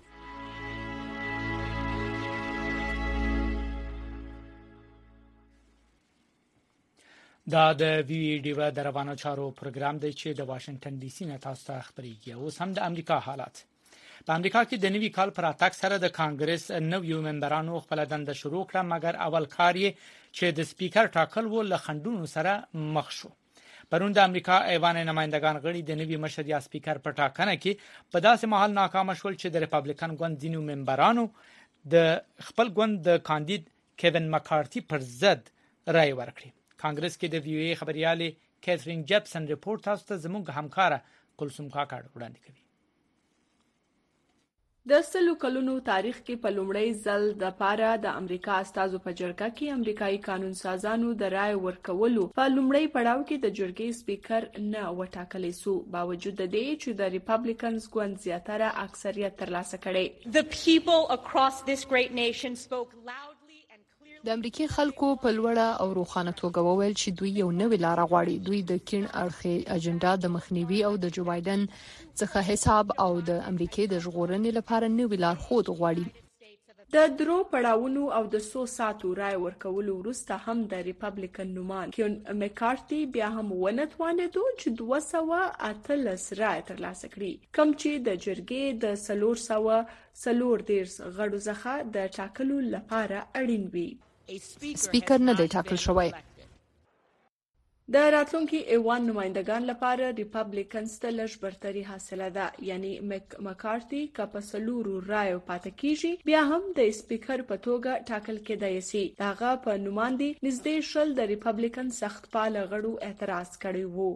دا د وی ډیو د روانو چارو پروګرام دی چې د واشنگټن ډي سي نه تاسو ته خبريږي. اوس هم د امریکا حالات. په امریکا کې د نوي کال پر اتاک سره د کانګرس نویو ممبرانو خپل دنده شروع کړه، مګر اول کار یې چې د سپیکر ټاکل و له خندونو سره مخ شو. پرون د امریکا ایوان نمائندگان غړي د نوي مشر یا سپیکر په ټاکنه کې په داسې محل ناکام شول چې د ریپابلیکن ګوند ځینو ممبرانو د خپل ګوند د کاندید کیوین مکارتي پر ضد رائے ورکړي. کانګرس کې د وی او ای خبريالې کیترین جپسن ریپورت تاسو ته زموږ همکاره کلثوم کاکړ وړاندې کوي. د 100 کلونو تاریخ کې په لومړی ځل د پاره د امریکا استازو په جرګه کې امریکایي قانون سازانو د رائے ورکولو په لومړی پړاو کې د جرګې سپیکر نه وټاکلی سو، باوجود د دې چې د ریپابلیکنز ګوند زیاتره اکثریت ترلاسه کړي. The people across this great nation spoke loudly. د امریکای خلکو په لوړه او روښانه توګه وویل چې دوی یو نوې لار غواړي. دوی د کین اړخي اجنډا د مخنیوي او د جو بایدن څخه حساب او د امریکای د ژغورنې لپاره نوې لار خود غواړي. د درو پړاوونو او د 100 ساعتو رائے ورکولو وروسته هم د ریپابلیکن نومان کیون مکارتي بیا هم ونتوانېدو چې 218 رائے ترلاسه کړي، کوم چې د جرګې د 430 غړو څخه د ټاکلو لپاره اړین وي. سپیکر نه دی ټاکل شوی. د راتلونکي ایوان نمائندگان لپاره ریپابلیکنز ته لږ برتري حاصله ده، یعنی مکارتي که په 4 رایو پاتې کیږي بیا هم د سپیکر په توګه ټاکل کېدای شي. داغه په نوماندي نږدې شل د ریپابلیکن سختپاله غړو اعتراض کړی وو.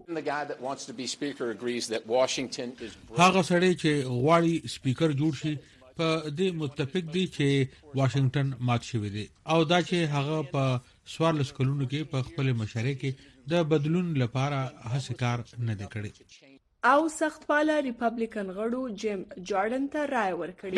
هغه سړی چې غواړي سپیکر جوړ شي په دې متفق دي چې واشنگټن مات شوی دی او دا چې هغه په 14 کلونو کې په خپل مشرۍ کې د بدلون لپاره هڅه کار نه دی کړی. او سختپاله ریپابلیکن غړو جیم جارډن ته رائے ورکړي.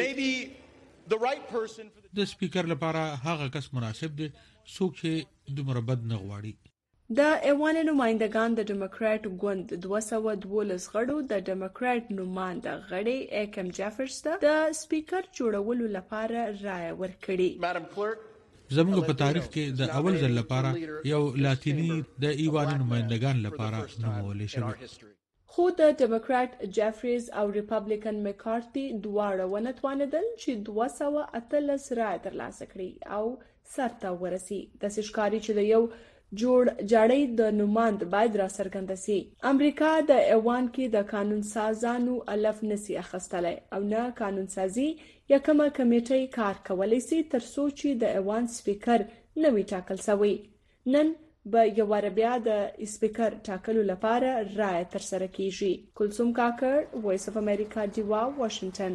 د سپیکر لپاره هغه کس مناسب دی څوک چې دومره بد نه غواړي. د ایوان نمائندگان د ډیموکرات ګوند 212 غړو د ډیموکرات نماینده غړي ایکم جیفرز ته د سپیکر جوړولو لپاره رائے ورکړي. زموږ په تاریخ کې د اول ځل لپاره یو لاتینی د ایوان نمائندگان لپاره نومول شوی. خو د ډیموکرات جیفریز او ریپابلیکن مکارتي دواړه ونتوانېدل چې 218 رائے ترلاسه کړي او سرته ورسي. د ښکاری چې د یو جوړ جاړی د نوماند باید را څرګنده سي. امریکا د ایوان کې د قانون سازانو الف نسی اخستلای او نه قانون سازي یا کومه کمیټه کار کولای سي تر څو چې د ایوان سپیکر نوی ټاکل شوی. نن به یو بیا د سپیکر ټاکلو لپاره رائے تر سره کیږي. کلثوم کاکړ، وایس اف امریکا، دیوا، واشنگټن.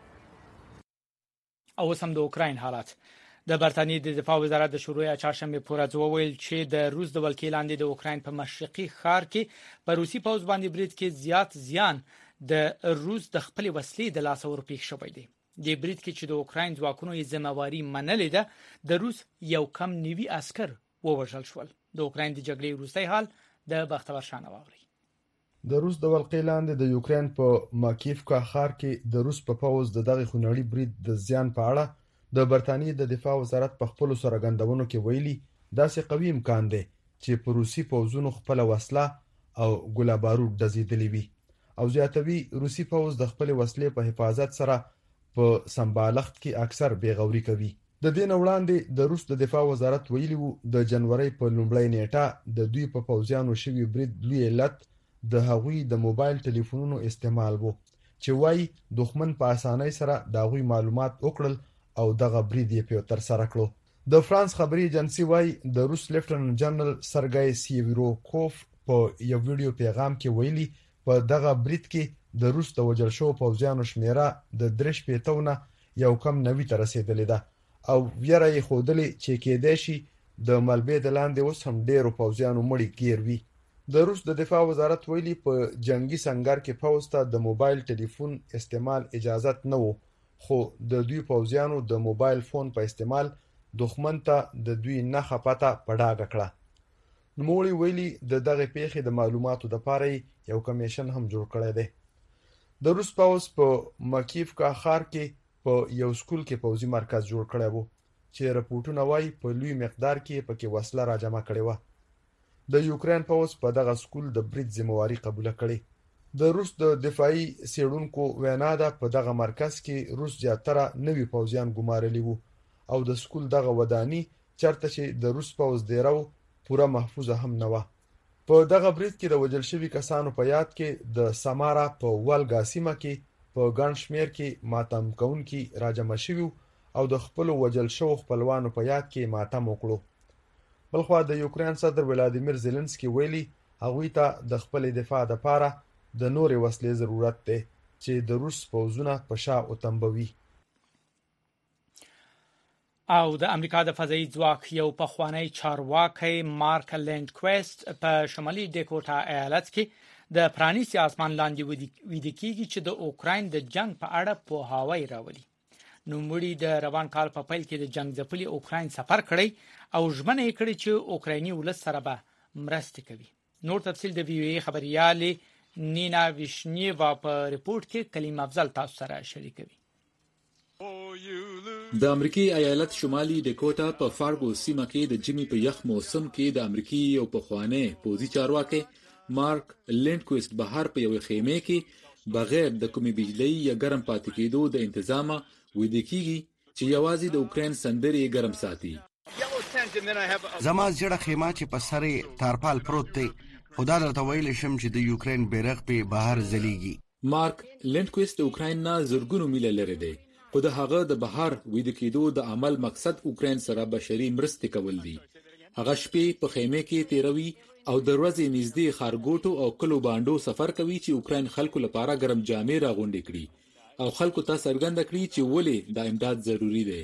او سم د اوکراین حالات. د برتانیې د دفاع وزارت د شروع چهارشنبه پورز وویل چې د روس د ولکې لاندې د اوکراین په مشرقي ښار کې په روسي پوځ باندې برید کې زیات زیان د روس د خپل وسلې د لاس ورپېښ شوی دی. د برید کې چې د اوکراین ځواکونو یې ذمہواری منلې ده، د روس یو کم نیوي عسكر ووژل شول. د اوکراین د جګړې وروستي حال د بختور شانه واوري. د روس د ولقې لاندې د یوکرين په ماکیفکا ښار کې د روس په پوځ د دغه خونړي برید د زیان په اړه د برتانیې د دفاع وزارت په خپل سرګندونو کې ویلي داسې قوي امکان دی چې په روسي پوځونو خپل وسله او ګوله بارود دزیدلې وي او زیاتوي روسي پوځ د خپل وسلې په حفاظت سره په سمبالښت کې اکثر بیغوري کوي. د دین وړاندې د روس د دفاع وزارت ویلي وو د جنوري په لومړۍ نیټه د دوی په پوځیانو شوی برید لوی علت د هغوی د موبایل ټلیفونونو استعمال وو چې وای دښمن په اسانۍ سره د هغوی معلومات وکړل او دغه برید یې په تر سره کړو. د فرانس خبري ایجنسی وای د روس لیفټننټ جنرال سرګای سیویروکوف په یو ویډیو پیغام کې ویلي په دغه برید کې د روس د وژل شوو پوځیانو شمیره د 3 نه یو کم 90 ته رسیدلې ده او ویره یې ښودلې چې کېدای شي د ملبې د لاندې اوس هم ډېرو پوځیانو مړي ګیر وي. د روس د دفاع وزارت ویلي په جنگي سنگر کې پوځ ته د موبایل ټلیفون استعمال اجازت نه وو خو د دوی پوځیانو د موبایل فون په استعمال دښمن ته د دوی نښه پته په ډاګه کړه. نوموړي ویلي د دغه پیښې د معلوماتو لپاره یو کمیشن هم جوړ کړی دی. د روس پوځ په ماکیفکا ښار کې په یو سکول کې پوځي مرکز جوړ کړی وو چې رپورټونه وایي په لوی مقدار کې پکې وسله راجمع کړې وه. د یوکرين پوځ په دغه سکول د برید ذمہواری قبول کړي. د روس د دفاعي سیړونکو وینا ده په دغه مرکز کې روس زیاتره نوي پوځیان ګمارلي وو او د سکول دغه وداني چرته چې د روس پوځ دیرو پوره محفوظه هم نه وه. په دغه برید کې د وژل شوي کسانو په یاد کې د سمارا په ولګا سیمه کې په ګڼ شمېر کې ماتم کوونکي راجمع شوي او د خپلو وژل شوو خپلوانو په یاد کې ماتم وکړو. بلخوا د یوکرين صدر ولادیمیر زيلنسکي ویلي هغوی ته د خپل دفاع لپاره د نورې وسلې ضرورت دی چې د روس پوځونه په شا او تنبوي. او د امریکا د فضایي ځواک یو پخوانی چارواکي مارک لینډکويست په شمالي ډیکوټا ایالت کې د پرانیستي اسمان لاندې ویده کیږي چې د اوکراین د جنگ په اړه پوهاوی راولي. نوموړي د روان کال په پیل کې د جنگ ځپلي اوکراین سفر کړی او ژمنه یې کړې چې اوکرایني ولس سره به مرسته کوي. نور تفصیل د وی او ای خبريالې نینا ویشنیوا په ریپورت کې کلیم افضل تاسو سره شریکوي. د امریکای ایالت شمالي ډیکوټا په فارګو سیمه کې د جمی په یخ موسم کې د امریکای یو پخوانی پوځي چارواکي مارک لینډکويست بهر په یو خیمه کې بغیر د کومې بجلی یا ګرم پاتې کېدو د تنظیم ویده کیږي چې یوازې د اوکراین سندرې ګرم ساتي. زما زړه خیمه چې په سره تارپال پروت دی خدا درته ویل شم چې د یوکراین بیرغ په بهر ځلیږي. مارک لینډکويست د اوکراین نه زرګونو میله لري دی خو د هغه د بهر ویده کېدو د عمل مقصد اوکراین سره بشري مرستې کول دي. هغه شپې په خیمه کې تیروي او د ورځې نږدې خارګوټو او کلو باندو سفر کوي چې اوکراین خلکو لپاره ګرم جامې راغونډې کړي او خلکو ته څرګنده کړي چې ولې د امداد ضروری دی.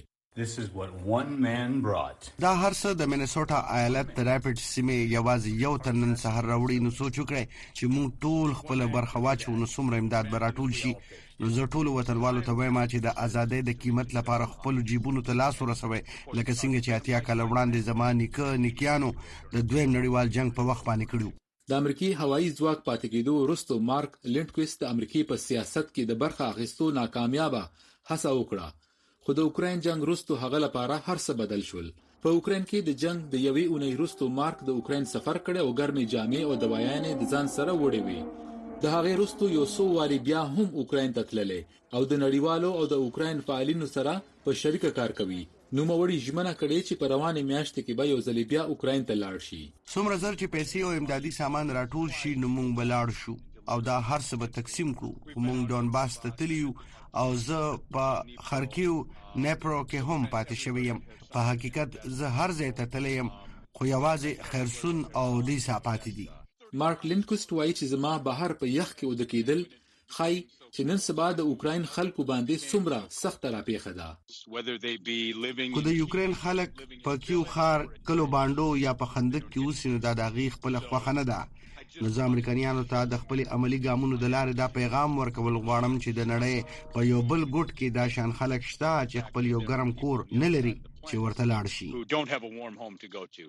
دا هر څه د مینیسوټا ایالت د راپټ سیمې یوازې یو تنن سحر راوړي. نو سوچ وکړئ چې موږ ټول خپل برخه واچو نو څومره امداد به راټول شي. نو زه ټول وطنوالو ته وایم چې د ازادۍ د قیمت لپاره خپل جیبونو ته لاس ورسوي لکه څنګه چې اتیا کال وړاندې زمانې نیکیانو د دویم نړیوال جنگ په وخت باندې کړو. د امریکای هوایي ځواک پاتې کېدو وروسته مارک لینډکويست د امریکای په سیاست کې د برخه اخیستو ناکامیابه هڅه وکړه خو د اوکراین جنگ وروسته هغه لپاره هر څه بدل شول. په اوکراین کې د جنگ د یوې اونۍ وروسته مارک د اوکراین سفر کړی او ګرمې جامې او دوايانې د ځان سره وړې وې. د هغې وروسته یو څو واري بیا هم اوکراین ته تللی او د نړیوالو او د اوکراین فعالینو سره په شریکه کار کوي. نوموړي ژمنه کړې چې په روانه میاشت کې به یو ځل بیا اوکراین ته لاړ شي. څومره زر چې پیسې او امدادي سامان راټول شي نو موږ به لاړ شو او دا هر څه به تقسیم کړو. موږ ډونباس ته تلیو او زه په خارکیو نیپرو کې هم پاتې شوم. په حقیقت زه هر ځای ته تلم خو یوازې خرسون او لیسا پاتې دي. مارک لینډکويست وایي چې زما بهر په یخ کې ود کېدل خای چې نن سبا د اوکراین خلکو باندې څومره سخت راپېښه ده. کو د یوکراین خلک په کیو خار کلو باندو یا په خندق کې اوسې نو دا د هغې خپله خوښه نه ده. نو زه امریکایانو ته د خپل عملی ګامونو د لارې دا پیغام ورکول غواړم چې د نړۍ په یو بل ګوټ کې دا شان خلک شته چې خپل یو ګرم کور نه لري چې ورته لاړ شي.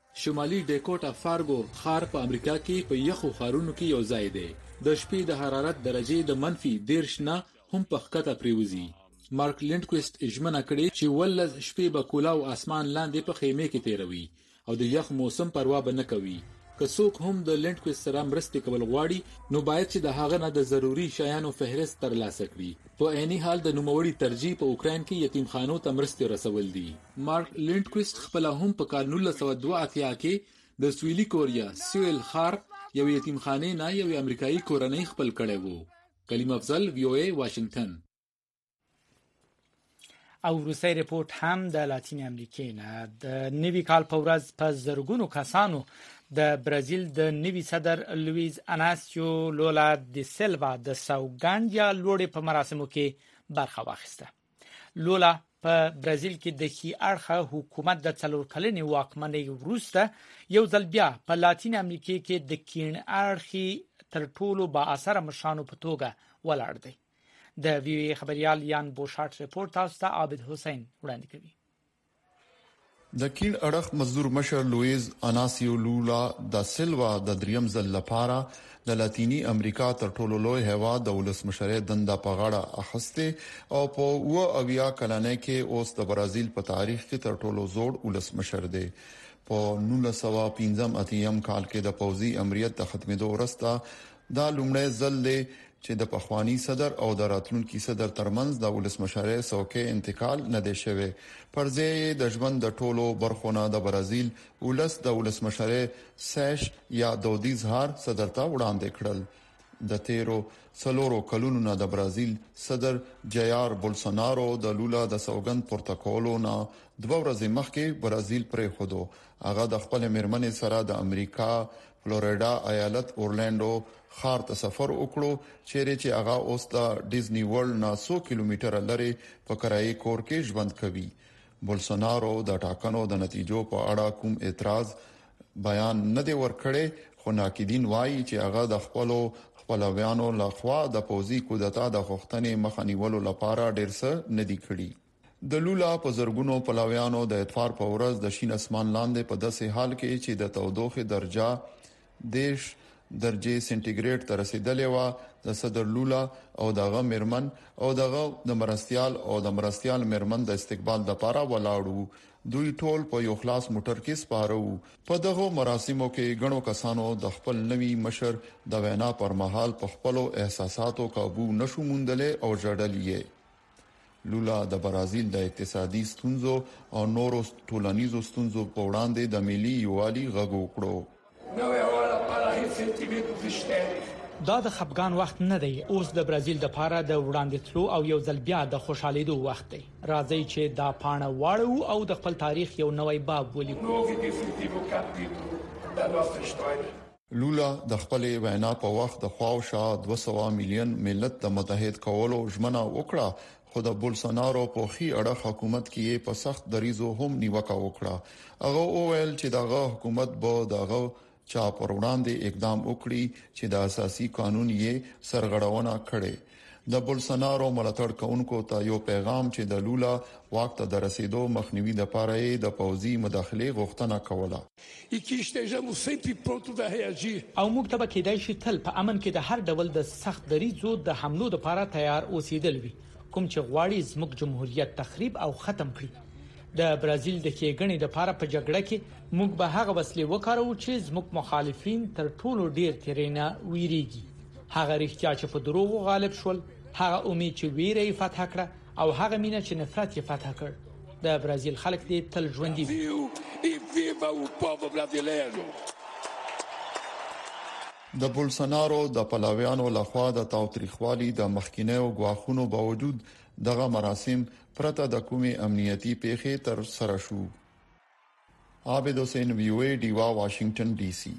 شمالي ډیکوټا فارګو خار په امریکا کې په یخو خارونو کې یو ځای دی. د شپې د حرارت درجه د -13 نه هم په ښکته پریوزي. مارک لینډکویست ژمنه کړې چې ولز شپې به کولاو اسمان لاندې په خیمه کې تیروي او د یخ موسم پروا به نه کوي. که څوک هم د لینډکویست سره مرستې کول غواړي نو باید چې د هغه نه د ضروري شیانو فهرست ترلاسه کړي. په عیني حال د نوموړي ترجیح په اوکراین کې یتیمخانو ته مرستې رسول دي. مارک لینډکویست خپل هم په کال 1982 کې د سویلي کوریا سویل خار یو یتیمخانه نه یو امریکایي کورنۍ خپل کړی وو. کلیم افضل VOA واشنگټن. او روسي ریپورت هم د لاتین امریکا نه د نوي کال په ورځ په زرګونو کسانو د برازیل د نوي صدر لویز اناسیو لولا د سیلوا د ساوګانډیا لوړې په مراسمو کې برخه واخیسته. لولا په برازیل کې د خي اړخه حکومت د 4 کلنې واکمنۍ وروسته یو ځل بیا په لاتین امریکا کې د کین اړخي تر ټولو با اثر مشرانو په توګه ولاړ دی. د VOA خبريال یان بوشارت ریپورت تاسو ته عابد حسین وړاندې کوي. د کین اړخ مزدور مشر لویز اناسیو لولا دا سیلوا د دریم ځل لپاره د لاتینی امریکا تر ټولو لوی هیواد د ولسمشر دنده په غاړه اخسته او په اویا کلنه کې اوس د برازیل په تاریخ کې تر ټولو زوړ ولسمشر دی. په 1915 کال کې د پوځي امریت د ختمېدو وروسته دا لومړی ځل دی چې د پخوانی صدر او د راتلونکي صدر ترمنځ د ولسمشر څوکۍ انتقال نه دی شوی. پرځې د ژوند د ټولو برخونه د برازیل ولس د ولسمشر سیش یا دودیز هار صدر ته وړاندې کړل. د 13 کلونو نه د برازیل صدر جایر بولسونارو د لولا د سوګند پروتوکولو نه 2 ورځې مخکې برازیل پرې خودو. هغه د خپل میرمنې سره د امریکا فلوریدا ایالت اورلانډو خار ته سفر وکړو چې هغه اوس د ډیزنی ورلد نه 100 کیلومتره لري په کرایي کور کې ژوند کوي. بولسونارو د ټاکنو د نتیجو په اړه کوم اعتراض بیان نه دی ورکړی خو ناقدین وایي چې هغه د خپلوانو لخوا د پوځي کودتا د غوښتنې مخنیولو لپاره ډیر څه نه دی کړی. د لولا په زرګونو پلویانو د اتفاق په ورځ د شین اسمان لاندې په داسې حال کې چې د تودوخه درجه درجه سنټیګریډ ته رسیدلې و د صدر لولا او دغه مرمن او دغه د مرستيال مرمن د استقبال لپاره ولاړو. دوی ټول په یو خلاص موټر کې سپارو. په دغه مراسمو کې غنو کسانو د خپل نوي مشر د وینا پر مهال په خپل احساساتو قابو نشو موندلې او جړلې. لولا د برازیل د اقتصادي ستونزو او نورو ټولنیزو ستونزو په وړاندې د ملي یووالي غږ وکړو. دا د خپګان وخت نه دی. اوس د برازیل د لپاره د وړاندې تلو او یو ځل بیا د خوشحالېدو وخت دی. راځي چې دا پاڼه واړو او د خپل تاریخ یو نوی باب ولیکو. لولا د خپل وینا په وخت د خواوشا 200 میلیون ملت د متحد کولو ژمنه وکړه خو د بولسونارو په خي اړه حکومت کې په سخت دریزو هم نیوکه وکړه. هغه وویل چې دغه حکومت به دغه چا پر وړاندې اقدام وکړي چې د اساسي قانون یې سرغړونه کړي. د بولسونارو ملاتړ کوونکو ته یو پیغام چې د لولا واک ته د رسیدو مخنیوي لپاره د پوځي مداخله غوښتنه کوله. او موږ ته کېدای شي تل په امن کې د هر ډول د سخت دریزو د حملو لپاره تیار اوسېدل وي کوم چې غواړي زموږ جمهوریت تخریب او ختم کړي. د برازیل د کېګنې د لپاره په جګړه کې موږ به هغه وسلې وکړو چې زموږ مخالفین تر ټولو ډیر ترېنه ویریږي. هغه رښتیا چې په دروغ غالب شول، هغه امید چې ویره یې فتح کړه او هغه مینه چې نفرت یې فتح کړ. د برازیل خلک دې تل ژوندي د بولسونارو د پلاویانو لخوا د تاوتریخوالي د مخکینیو غواخونو باوجود دغه مراسم پرته د کومي امنیتي پیښې تر سره شو. عابد حسین VOA ډیوا واشنگټن DC.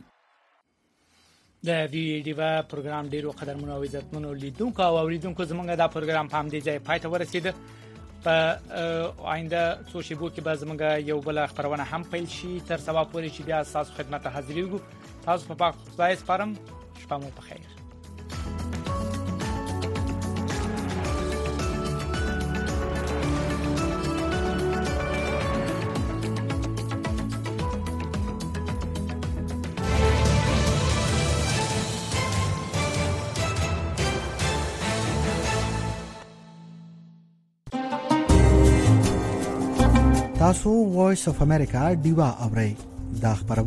د VOA ډیوا پروګرام ډیرو قدرمنو او عزتمنو لیدونکو او اوریدونکو زمونږ دا پروګرام په همدې ځای پای ته ورسید. په آینده څو شیبو کې به زمونږ یو بل خبرونه هم پیل شي. تر سبا پورې چې بیا تاسو خدمت ته حاضر یو. تاسو په پاک خدای سپارم. شپه مو په خیر. تاسو وایس اف امریکا ډیوا اورئ دا خبرونه